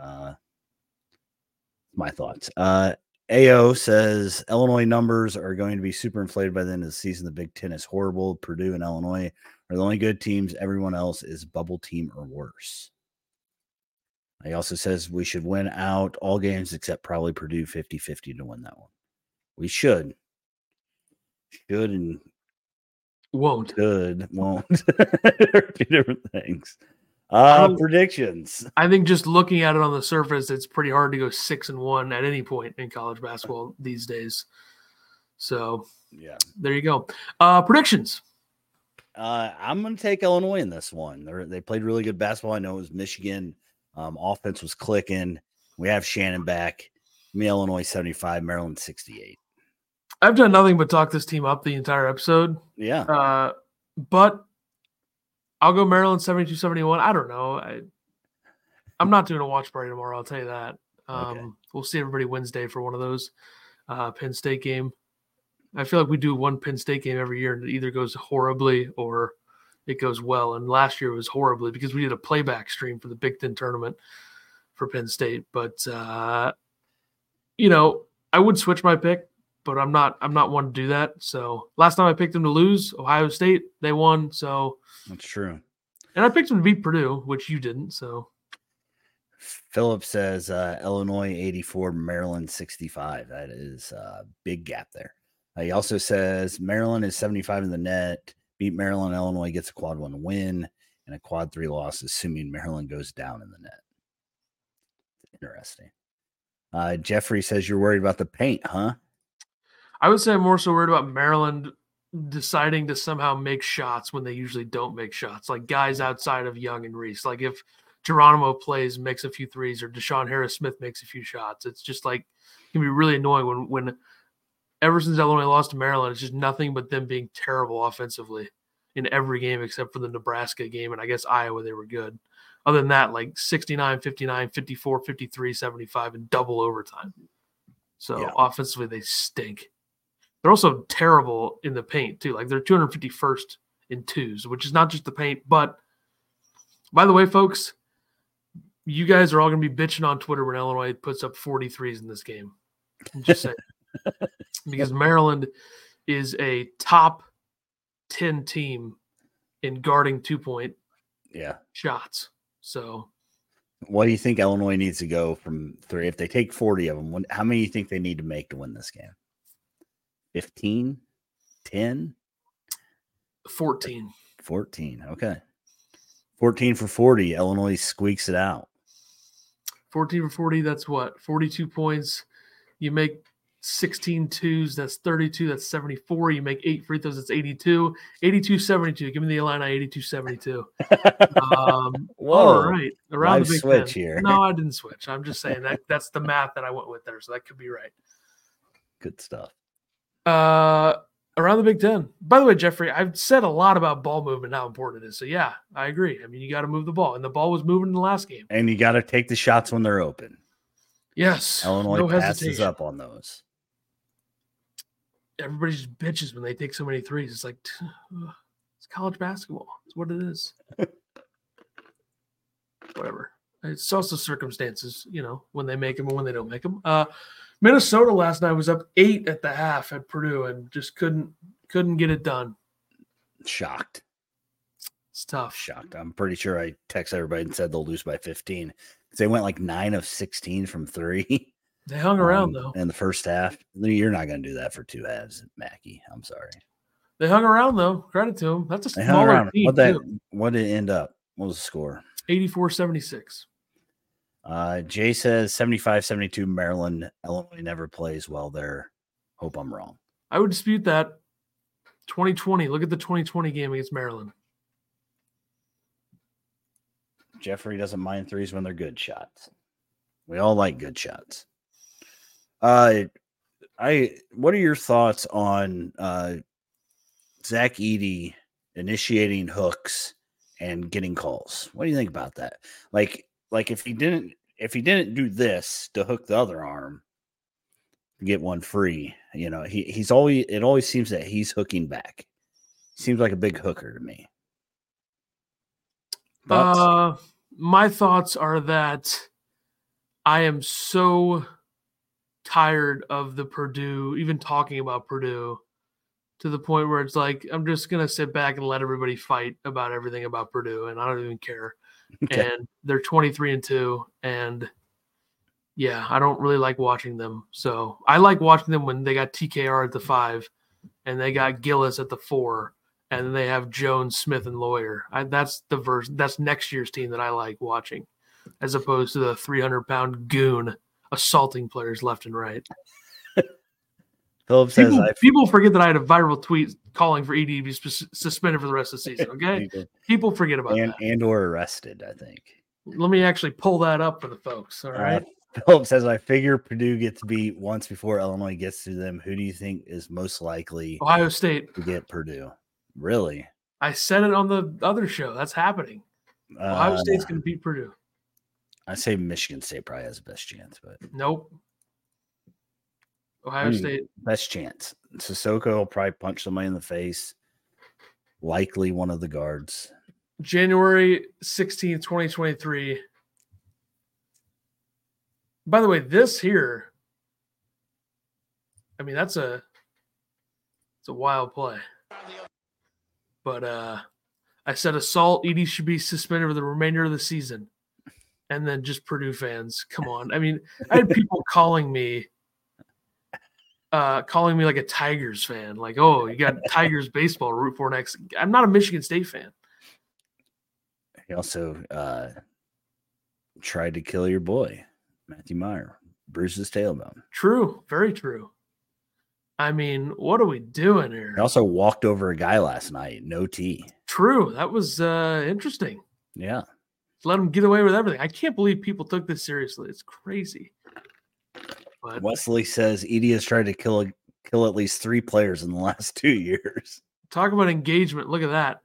My thoughts. AO says Illinois numbers are going to be super inflated by the end of the season. The Big Ten is horrible. Purdue and Illinois are the only good teams. Everyone else is bubble team or worse. He also says we should win out all games except probably Purdue 50-50 to win that one. We should. Should and won't. Won't. They're 2 different things. Predictions. I think just looking at it on the surface, it's pretty hard to go 6-1 at any point in college basketball these days. So yeah, there you go. Predictions. I'm going to take Illinois in this one. They played really good basketball. I know it was Michigan. Offense was clicking. We have Shannon back. Me, Illinois 75, Maryland 68. I've done nothing but talk this team up the entire episode. Yeah. But I'll go Maryland 72-71. I don't know. I'm not doing a watch party tomorrow. I'll tell you that. Okay. We'll see everybody Wednesday for one of those Penn State game. I feel like we do one Penn State game every year, and it either goes horribly or it goes well. And last year it was horribly because we did a playback stream for the Big Ten tournament for Penn State. But you know, I would switch my pick, but I'm not one to do that. So last time I picked them to lose, Ohio State, they won. So that's true. And I picked them to beat Purdue, which you didn't. So Philip says Illinois 84, Maryland 65. That is a big gap there. He also says Maryland is 75 in the net. Beat Maryland, Illinois gets a quad 1 win and a quad 3 loss, assuming Maryland goes down in the net. Interesting. Jeffrey says you're worried about the paint, huh? I would say I'm more so worried about Maryland deciding to somehow make shots when they usually don't make shots, like guys outside of Young and Reese. Like if Geronimo plays, makes a few threes, or Deshaun Harris-Smith makes a few shots, it's just like it can be really annoying when ever since Illinois lost to Maryland, it's just nothing but them being terrible offensively in every game except for the Nebraska game, and I guess Iowa, they were good. Other than that, like 69, 59, 54, 53, 75, and double overtime. So offensively, they stink. They're also terrible in the paint, too. Like, they're 251st in twos, which is not just the paint. But, by the way, folks, you guys are all going to be bitching on Twitter when Illinois puts up 43s in this game. I'm just saying. Because Maryland is a top 10 team in guarding 2-point shots. So, what do you think Illinois needs to go from 3? If they take 40 of them, how many do you think they need to make to win this game? 15? 10? 14. 14. Okay. 14 for 40. Illinois squeaks it out. 14 for 40. That's what? 42 points. You make 16 twos. That's 32. That's 74. You make 8 free throws. That's 82. 82-72. Give me the Illini 82-72. Whoa. All right. Around Live the Big switch 10. here. No, I didn't switch. I'm just saying that's the math that I went with there. So that could be right. Good stuff. Around the Big Ten. By the way, Jeffrey, I've said a lot about ball movement, how important it is. So yeah, I agree. I mean, you got to move the ball, and the ball was moving in the last game. And you got to take the shots when they're open. Yes. Illinois passes up on those. Everybody just bitches when they take so many threes. It's like, it's college basketball. It's what it is. Whatever. It's also circumstances, you know, when they make them and when they don't make them. Minnesota last night was up 8 at the half at Purdue and just couldn't get it done. Shocked. It's tough. Shocked. I'm pretty sure I texted everybody and said they'll lose by 15. They went like 9 of 16 from 3. They hung around, though. In the first half. You're not going to do that for 2 halves, Mackey. I'm sorry. They hung around, though. Credit to them. That's a smaller team, What did it end up? What was the score? 84-76. Jay says 75-72 Maryland. Illinois never plays well there. Hope I'm wrong. I would dispute that. 2020. Look at the 2020 game against Maryland. Jeffrey doesn't mind threes when they're good shots. We all like good shots. What are your thoughts on Zach Edey initiating hooks and getting calls? What do you think about that? Like if he didn't do this to hook the other arm, get one free, you know, it always seems that he's hooking back. Seems like a big hooker to me. Thoughts? My thoughts are that I am so tired of the Purdue, even talking about Purdue, to the point where it's like, I'm just going to sit back and let everybody fight about everything about Purdue, and I don't even care. Okay. And they're 23-2, and yeah, I don't really like watching them. So I like watching them when they got TKR at the 5, and they got Gillis at the 4, and then they have Jones, Smith, and Lawyer. That's next year's team that I like watching, as opposed to the 300-pound goon assaulting players left and right. Philip says people forget that I had a viral tweet calling for Edey to be suspended for the rest of the season. Okay, people forget about that and or arrested. I think. Let me actually pull that up for the folks. All right. Philip says, I figure Purdue gets beat once before Illinois gets to them. Who do you think is most likely? Ohio State to get Purdue. Really? I said it on the other show. That's happening. Ohio State's going to beat Purdue. I say Michigan State probably has the best chance, but nope. Ohio State. Best chance. Sissoko will probably punch somebody in the face. Likely one of the guards. January 16th, 2023. By the way, this here, I mean, it's a wild play. But I said assault, Edey should be suspended for the remainder of the season. And then just Purdue fans, come on. I mean, I had people calling me like a Tigers fan. Like, oh, you got Tigers baseball root for next. I'm not a Michigan State fan. He also tried to kill your boy, Matthew Meyer. Bruised his tailbone. True. Very true. I mean, what are we doing here? He also walked over a guy last night. No tee. True. That was interesting. Yeah. Let him get away with everything. I can't believe people took this seriously. It's crazy. But Wesley says Edey has tried to kill at least 3 players in the last 2 years. Talk about engagement. Look at that.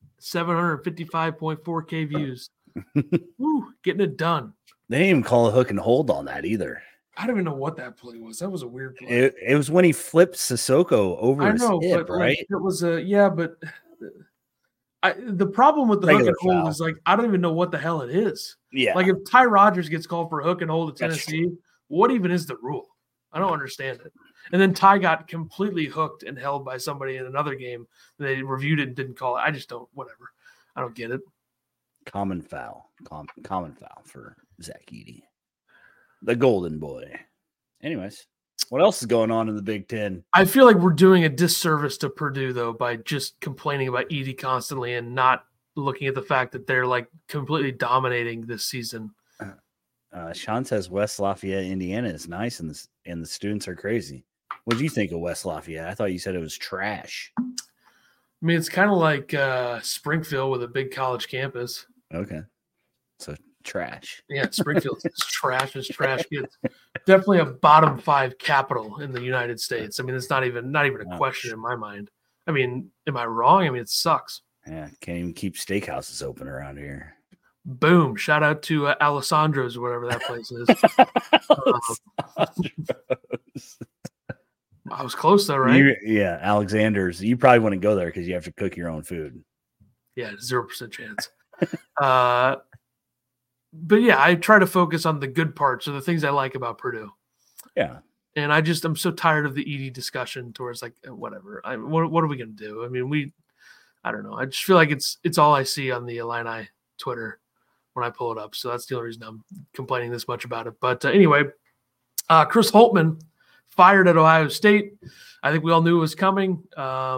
755.4K views. Woo, getting it done. They didn't even call a hook and hold on that either. I don't even know what that play was. That was a weird play. It was when he flipped Sissoko over his hip, but right? Like, it was but the problem with the hook and hold is like I don't even know what the hell it is. Yeah. Like if Ty Rodgers gets called for a hook and hold at Tennessee, what even is the rule? I don't understand it. And then Ty got completely hooked and held by somebody in another game. They reviewed it and didn't call it. I just don't. Whatever. I don't get it. Common foul. Common foul for Zach Edey, the golden boy. Anyways, what else is going on in the Big Ten? I feel like we're doing a disservice to Purdue, though, by just complaining about Edey constantly and not looking at the fact that they're like completely dominating this season. Sean says West Lafayette, Indiana is nice, and the students are crazy. What do you think of West Lafayette? I thought you said it was trash. I mean, it's kind of like Springfield with a big college campus. Okay. So trash. Yeah, Springfield's trash as trash gets. Definitely a bottom 5 capital in the United States. I mean, it's not even a question in my mind. I mean, am I wrong? I mean, it sucks. Yeah, can't even keep steakhouses open around here. Boom. Shout out to Alessandro's or whatever that place is. I was close though, right? Yeah, Alexander's. You probably wouldn't go there because you have to cook your own food. Yeah, 0% chance. But yeah, I try to focus on the good parts or the things I like about Purdue. Yeah. And I'm so tired of the Edey discussion towards like whatever. What are we gonna do? I mean, I don't know. I just feel like it's all I see on the Illini Twitter when I pull it up. So that's the only reason I'm complaining this much about it. But anyway, Chris Holtmann fired at Ohio State. I think we all knew it was coming. I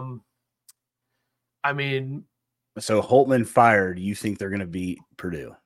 mean, so Holtmann fired. You think they're going to beat Purdue?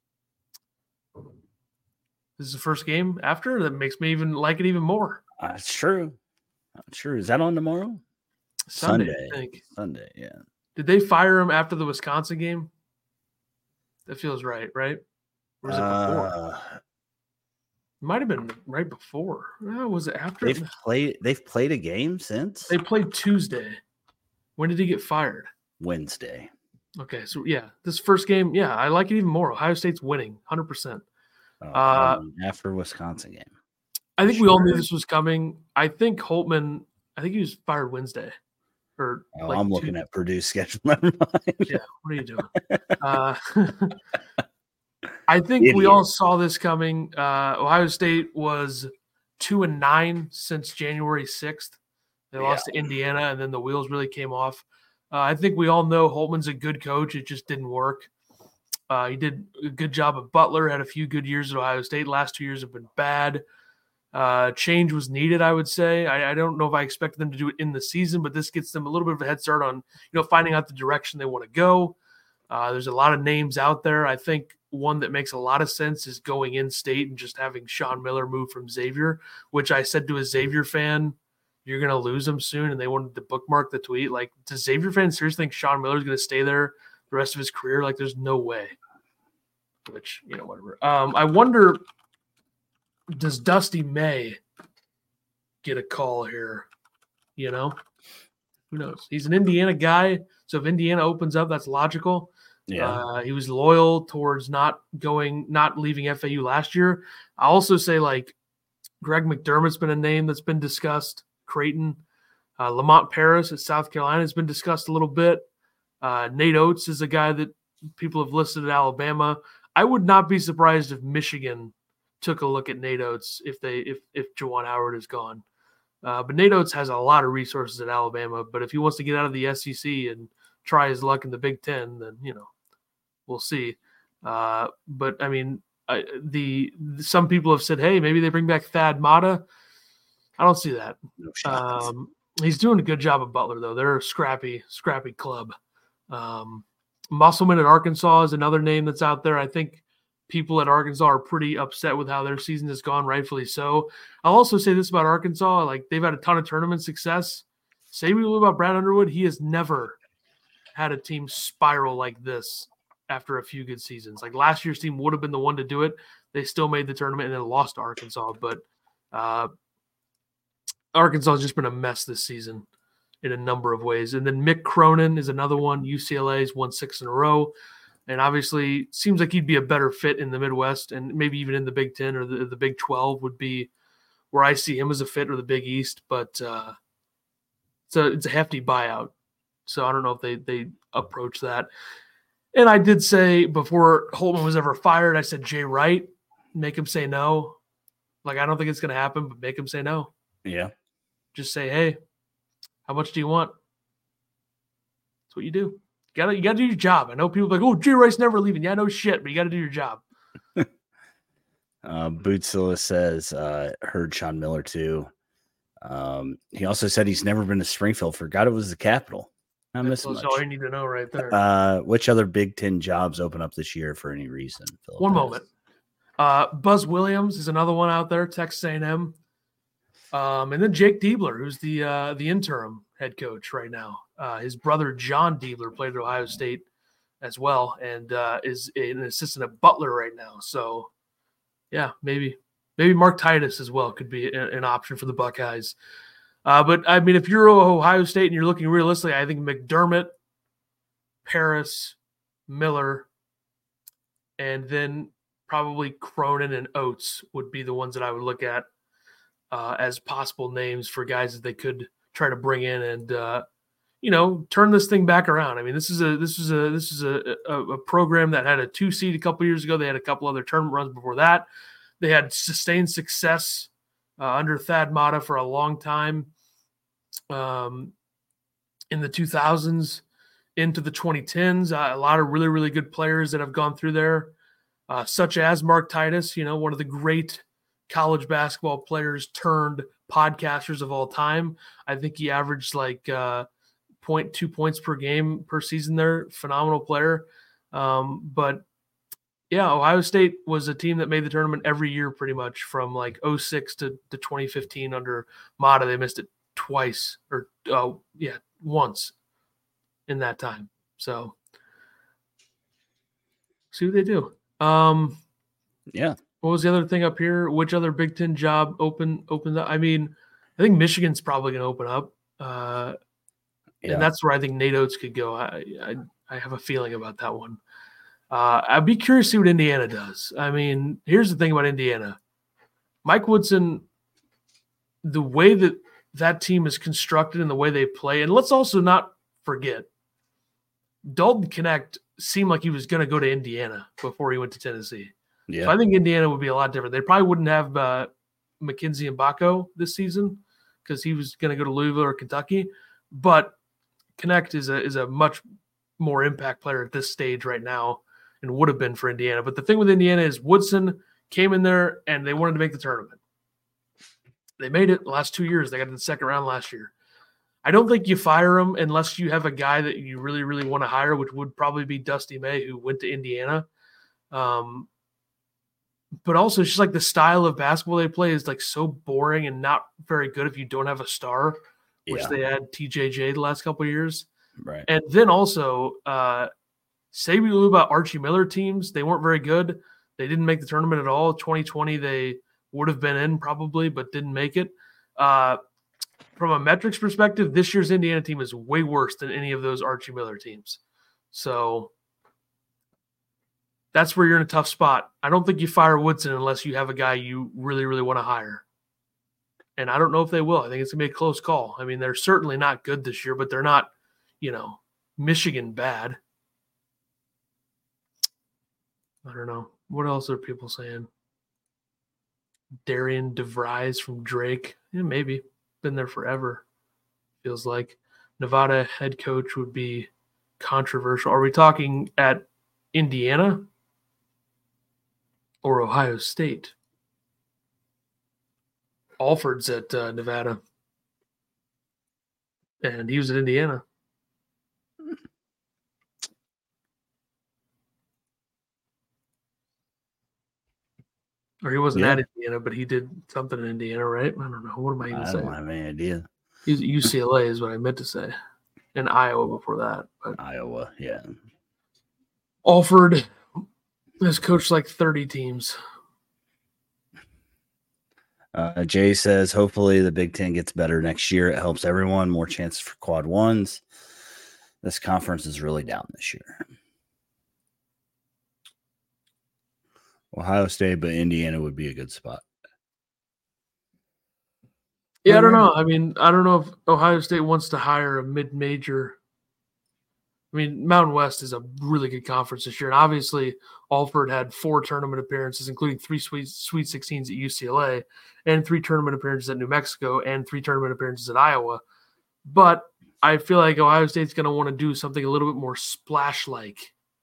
This is the first game after that makes me even like it even more. It's true. True. Is that on tomorrow? Sunday, I think. Sunday, yeah. Did they fire him after the Wisconsin game? That feels right? Or was it before? It might have been right before. Was it after? They've played a game since? They played Tuesday. When did he get fired? Wednesday. Okay, so yeah, this first game, yeah, I like it even more. Ohio State's winning, 100%. After Wisconsin game. I think we all knew this was coming. I think Holtmann, he was fired Wednesday. I'm looking at Purdue's schedule. Never mind. Yeah, what are you doing? I think we all saw this coming. Ohio State was 2-9 since January 6th. They lost to Indiana, and then the wheels really came off. I think we all know Holtmann's a good coach. It just didn't work. He did a good job at Butler, had a few good years at Ohio State. Last 2 years have been bad. Change was needed, I would say. I don't know if I expected them to do it in the season, but this gets them a little bit of a head start on, finding out the direction they want to go. There's a lot of names out there. I think one that makes a lot of sense is going in state and just having Sean Miller move from Xavier, which I said to a Xavier fan, you're going to lose him soon. And they wanted to bookmark the tweet. Like, does Xavier fans seriously think Sean Miller is going to stay there the rest of his career? Like, there's no way. Which, whatever. I wonder, does Dusty May get a call here? Who knows? He's an Indiana guy, so if Indiana opens up, that's logical. Yeah. He was loyal towards not leaving FAU last year. I also say like Greg McDermott's been a name that's been discussed. Creighton, Lamont Paris at South Carolina has been discussed a little bit. Nate Oates is a guy that people have listed at Alabama. I would not be surprised if Michigan took a look at Nate Oates if Juwan Howard is gone. But Nate Oates has a lot of resources at Alabama. But if he wants to get out of the SEC and try his luck in the Big Ten, then we'll see. But I mean, some people have said, hey, maybe they bring back Thad Matta. I don't see that. No shot. He's doing a good job at Butler, though. They're a scrappy club. Musselman at Arkansas is another name that's out there. I think people at Arkansas are pretty upset with how their season has gone, rightfully so. I'll also say this about Arkansas. Like, they've had a ton of tournament success. Say we will about Brad Underwood. He has never had a team spiral like this after a few good seasons. Like, last year's team would have been the one to do it. They still made the tournament and then lost to Arkansas. But Arkansas has just been a mess this season in a number of ways. And then Mick Cronin is another one. UCLA's won 6 in a row. And obviously seems like he'd be a better fit in the Midwest and maybe even in the Big 10 or the Big 12 would be where I see him as a fit, or the Big East. But it's a hefty buyout. So I don't know if they approach that. And I did say before Holtman was ever fired, I said Jay Wright, make him say no. Like, I don't think it's going to happen, but make him say no. Yeah. Just say, hey, how much do you want? That's what you do. You gotta do your job. I know people are like, oh, Jay Wright's never leaving. Yeah, no shit, but you got to do your job. Bootsilla says, heard Sean Miller too. He also said he's never been to Springfield. Forgot it was the capital. That's all you need to know right there. Which other Big Ten jobs open up this year for any reason? Phillip? One moment. Buzz Williams is another one out there, Texas A&M. And then Jake Diebler, who's the interim head coach right now. His brother John Diebler played at Ohio State as well, and is an assistant at Butler right now. So, yeah, maybe Mark Titus as well could be an option for the Buckeyes. But I mean, if you're Ohio State and you're looking realistically, I think McDermott, Paris, Miller, and then probably Cronin and Oates would be the ones that I would look at as possible names for guys that they could try to bring in and turn this thing back around. I mean, this is a program that had a 2 seed a couple years ago. They had a couple other tournament runs before that. They had sustained success under Thad Matta for a long time in the 2000s into the 2010s. A lot of really, really good players that have gone through there, such as Mark Titus, one of the great college basketball players turned podcasters of all time. I think he averaged like 0.2 points per game per season there. Phenomenal player. But yeah, Ohio State was a team that made the tournament every year pretty much from like 06 to 2015 under Matta. They missed it twice or once in that time. So see what they do. Yeah. What was the other thing up here? Which other Big Ten job opened up? I mean, I think Michigan's probably going to open up. And that's where I think Nate Oates could go. I have a feeling about that one. I'd be curious to see what Indiana does. I mean, here's the thing about Indiana. Mike Woodson, the way that team is constructed and the way they play, and let's also not forget, Dalton Knecht seemed like he was going to go to Indiana before he went to Tennessee. Yeah. So I think Indiana would be a lot different. They probably wouldn't have Mackenzie Mbako this season because he was going to go to Louisville or Kentucky. But Knecht is a much more impact player at this stage right now and would have been for Indiana. But the thing with Indiana is Woodson came in there and they wanted to make the tournament. They made it the last 2 years. They got to the second round last year. I don't think you fire him unless you have a guy that you really, really want to hire, which would probably be Dusty May, who went to Indiana. But also just like the style of basketball they play is like so boring and not very good if you don't have a star, which they had TJJ the last couple of years. Right. And then also say we knew about Archie Miller teams. They weren't very good. They didn't make the tournament at all. 2020, they would have been in probably, but didn't make it. from a metrics perspective, this year's Indiana team is way worse than any of those Archie Miller teams. So that's where you're in a tough spot. I don't think you fire Woodson unless you have a guy you really, really want to hire. And I don't know if they will. I think it's going to be a close call. I mean, they're certainly not good this year, but they're not, Michigan bad. I don't know. What else are people saying? Darian DeVries from Drake. Yeah, maybe. Been there forever. Feels like. Nevada head coach would be controversial. Are we talking at Indiana or Ohio State? Alford's at Nevada. And he was at Indiana. Or he wasn't at Indiana, but he did something in Indiana, right? I don't know. What am I even saying? I don't have any idea. He's at UCLA is what I meant to say. And Iowa before that. But Iowa, yeah. Alford has coached like 30 teams. Jay says, hopefully the Big Ten gets better next year. It helps everyone. More chances for quad ones. This conference is really down this year. Ohio State, but Indiana would be a good spot. Yeah, I don't know. I mean, I don't know if Ohio State wants to hire a mid-major. I mean, Mountain West is a really good conference this year. And obviously, Alford had 4 tournament appearances, including 3 Sweet 16s at UCLA and 3 tournament appearances at New Mexico and 3 tournament appearances at Iowa. But I feel like Ohio State's going to want to do something a little bit more splash-like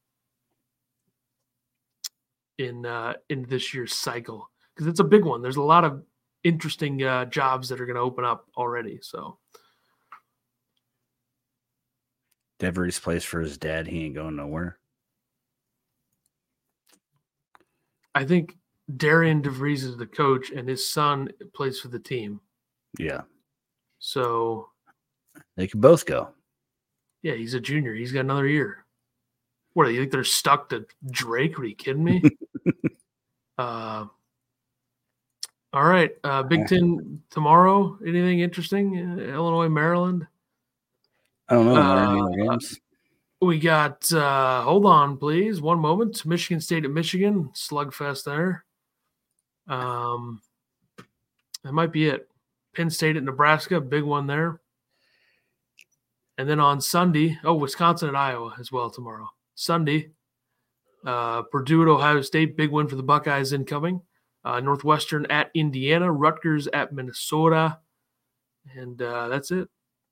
in this year's cycle, because it's a big one. There's a lot of interesting jobs that are going to open up already. So DeVries plays for his dad. He ain't going nowhere. I think Darian DeVries is the coach, and his son plays for the team. Yeah. So they can both go. Yeah, he's a junior. He's got another year. What, do you think they're stuck to Drake? Are you kidding me? All right. Big Ten tomorrow. Anything interesting? Illinois, Maryland? I don't know. We got, hold on, please. One moment. Michigan State at Michigan. Slugfest there. That might be it. Penn State at Nebraska. Big one there. And then on Sunday, Wisconsin at Iowa as well tomorrow. Sunday, Purdue at Ohio State. Big win for the Buckeyes incoming. Northwestern at Indiana. Rutgers at Minnesota. And that's it.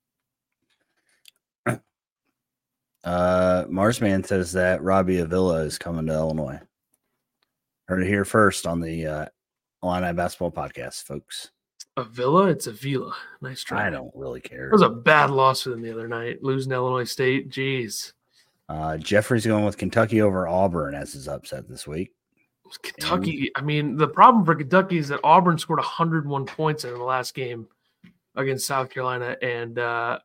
Marsman says that Robbie Avila is coming to Illinois. Heard it here first on the Illini Basketball Podcast, folks. Avila? It's Avila. Nice try. I don't really care. It was a bad loss for them the other night, losing to Illinois State. Jeez. Jeffrey's going with Kentucky over Auburn as his upset this week. Kentucky. I mean, the problem for Kentucky is that Auburn scored 101 points in the last game against South Carolina, and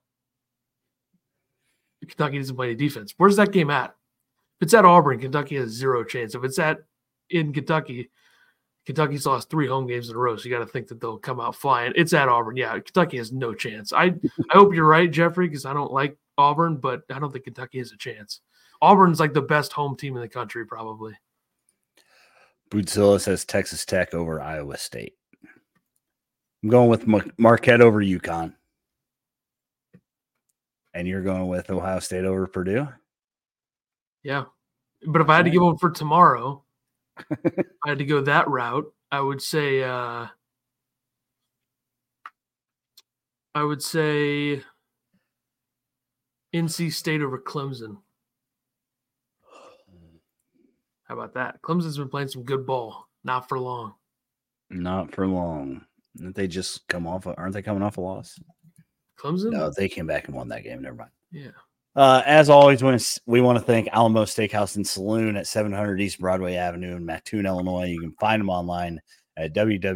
Kentucky doesn't play any defense. Where's that game at? If it's at Auburn, Kentucky has 0 chance. If it's in Kentucky, Kentucky's lost 3 home games in a row, so you got to think that they'll come out flying. It's at Auburn. Yeah, Kentucky has no chance. I hope you're right, Jeffrey, because I don't like Auburn, but I don't think Kentucky has a chance. Auburn's like the best home team in the country, probably. Bootzilla says Texas Tech over Iowa State. I'm going with Marquette over UConn. And you're going with Ohio State over Purdue? Yeah. But if I had to give one for tomorrow, I had to go that route, I would say NC State over Clemson. How about that? Clemson's been playing some good ball. Not for long. Not for long. Didn't they just aren't they coming off a loss? Clemson? No, they came back and won that game. Never mind. Yeah. As always, we want to thank Alamo Steakhouse and Saloon at 700 East Broadway Avenue in Mattoon, Illinois. You can find them online at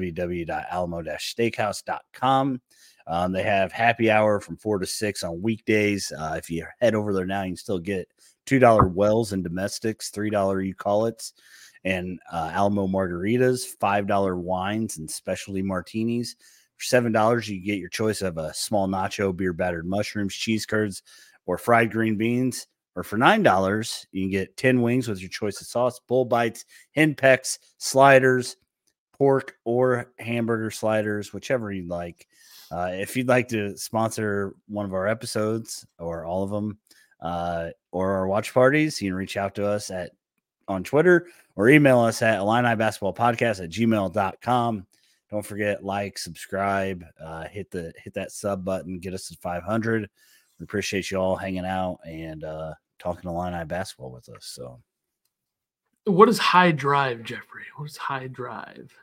www.alamo-steakhouse.com. They have happy hour from 4 to 6 on weekdays. If you head over there now, you can still get $2 Wells and domestics, $3 you call it, and Alamo margaritas, $5 wines and specialty martinis. For $7, you get your choice of a small nacho, beer-battered mushrooms, cheese curds, or fried green beans. Or for $9, you can get 10 wings with your choice of sauce, bull bites, hen pecks, sliders, pork or hamburger sliders, whichever you'd like. If you'd like to sponsor one of our episodes or all of them, or our watch parties, you can reach out to us on Twitter or email us at IlliniBasketballPodcast@gmail.com. Don't forget, like, subscribe, hit that sub button, get us to 500. We appreciate you all hanging out and talking Illini basketball with us. So, what is high drive, Jeffrey? What is high drive?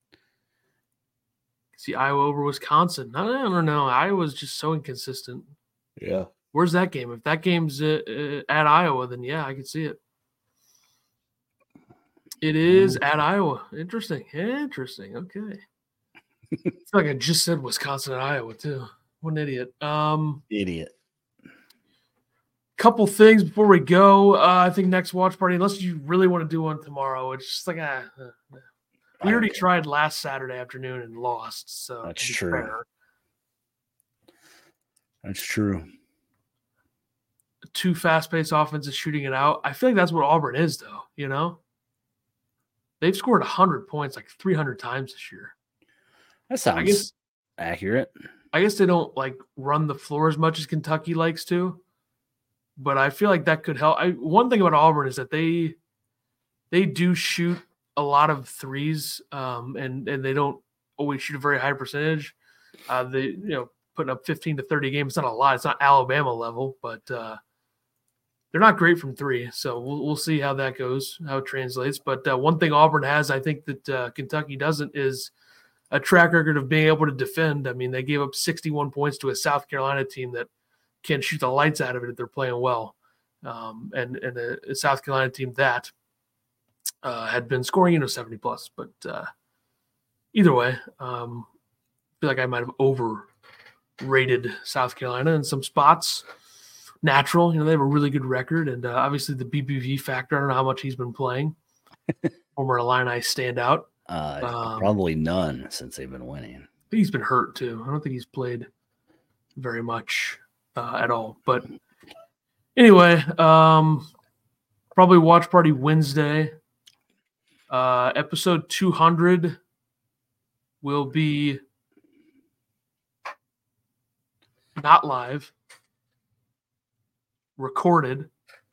See, Iowa over Wisconsin. I don't know. Iowa's just so inconsistent. Yeah. Where's that game? If that game's at Iowa, then yeah, I can see it. It is at Iowa. Interesting. Okay. I feel like I just said Wisconsin at Iowa too. What an idiot. Idiot. Couple things before we go. I think next watch party, unless you really want to do one tomorrow, it's just like we already tried last Saturday afternoon and lost. So that's true. Fair. That's true. 2 fast-paced offenses shooting it out. I feel like that's what Auburn is, though. You know, they've scored 100 points like 300 times this year. That sounds accurate. I guess they don't like run the floor as much as Kentucky likes to, but I feel like that could help. One thing about Auburn is that they do shoot a lot of threes, and they don't always shoot a very high percentage. They putting up 15 to 30 games. It's not a lot. It's not Alabama level, but they're not great from three. So we'll see how that goes, how it translates. But one thing Auburn has, I think that Kentucky doesn't, is a track record of being able to defend. I mean, they gave up 61 points to a South Carolina team that can shoot the lights out of it if they're playing well. And a South Carolina team that had been scoring, 70 plus. But either way, I feel like I might have overrated South Carolina in some spots. Natural, they have a really good record, and obviously the BBV factor. I don't know how much he's been playing. Former Illini standout. Probably none since they've been winning. I think he's been hurt too. I don't think he's played very much at all. But anyway, probably watch party Wednesday. Episode 200 will be not live, recorded.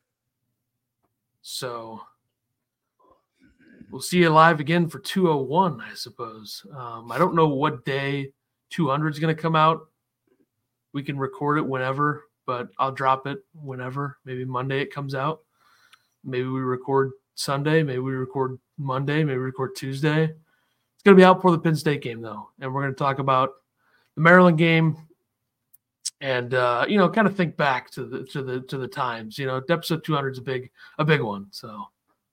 So we'll see you live again for 201, I suppose. I don't know what day 200 is going to come out. We can record it whenever, but I'll drop it whenever. Maybe Monday it comes out. Maybe we record Sunday. Maybe we record Monday. Maybe we record Tuesday. It's going to be out for the Penn State game, though. And we're going to talk about the Maryland game and, kind of think back to the times. Episode 200 is a big one. So.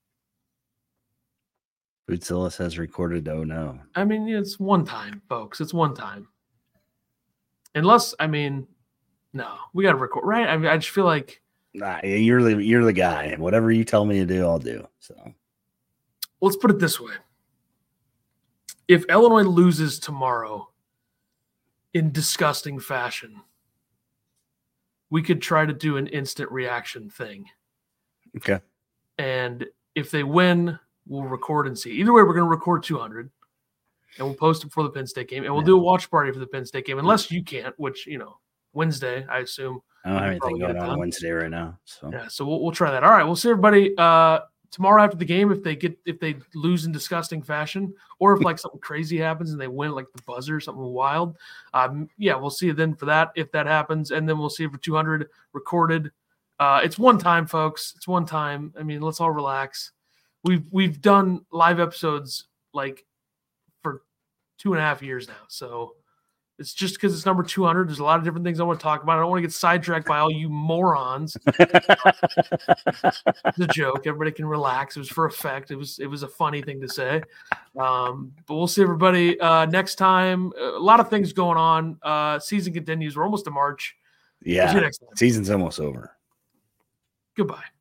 Bootsillis has recorded. Oh no! I mean, it's one time, folks. It's one time. Unless, no, we got to record, right? I just feel like you're the guy. Whatever you tell me to do, I'll do. So let's put it this way: if Illinois loses tomorrow in disgusting fashion, we could try to do an instant reaction thing. Okay. And if they win, we'll record and see. Either way, we're going to record 200, and we'll post it for the Penn State game, and we'll do a watch party for the Penn State game, unless you can't, which, Wednesday, I assume. I don't have anything going on Wednesday right now. So yeah, so we'll try that. All right, we'll see everybody tomorrow after the game if they lose in disgusting fashion, or if like something crazy happens and they win like the buzzer, something wild. We'll see you then for that if that happens, and then we'll see you for 200 recorded. It's one time, folks. It's one time. Let's all relax. We've done live episodes like for 2.5 years now. So it's just because it's number 200. There's a lot of different things I want to talk about. I don't want to get sidetracked by all you morons. It's a joke. Everybody can relax. It was for effect. It was a funny thing to say. But we'll see everybody next time. A lot of things going on. Season continues. We're almost to March. Yeah. Season's almost over. Goodbye.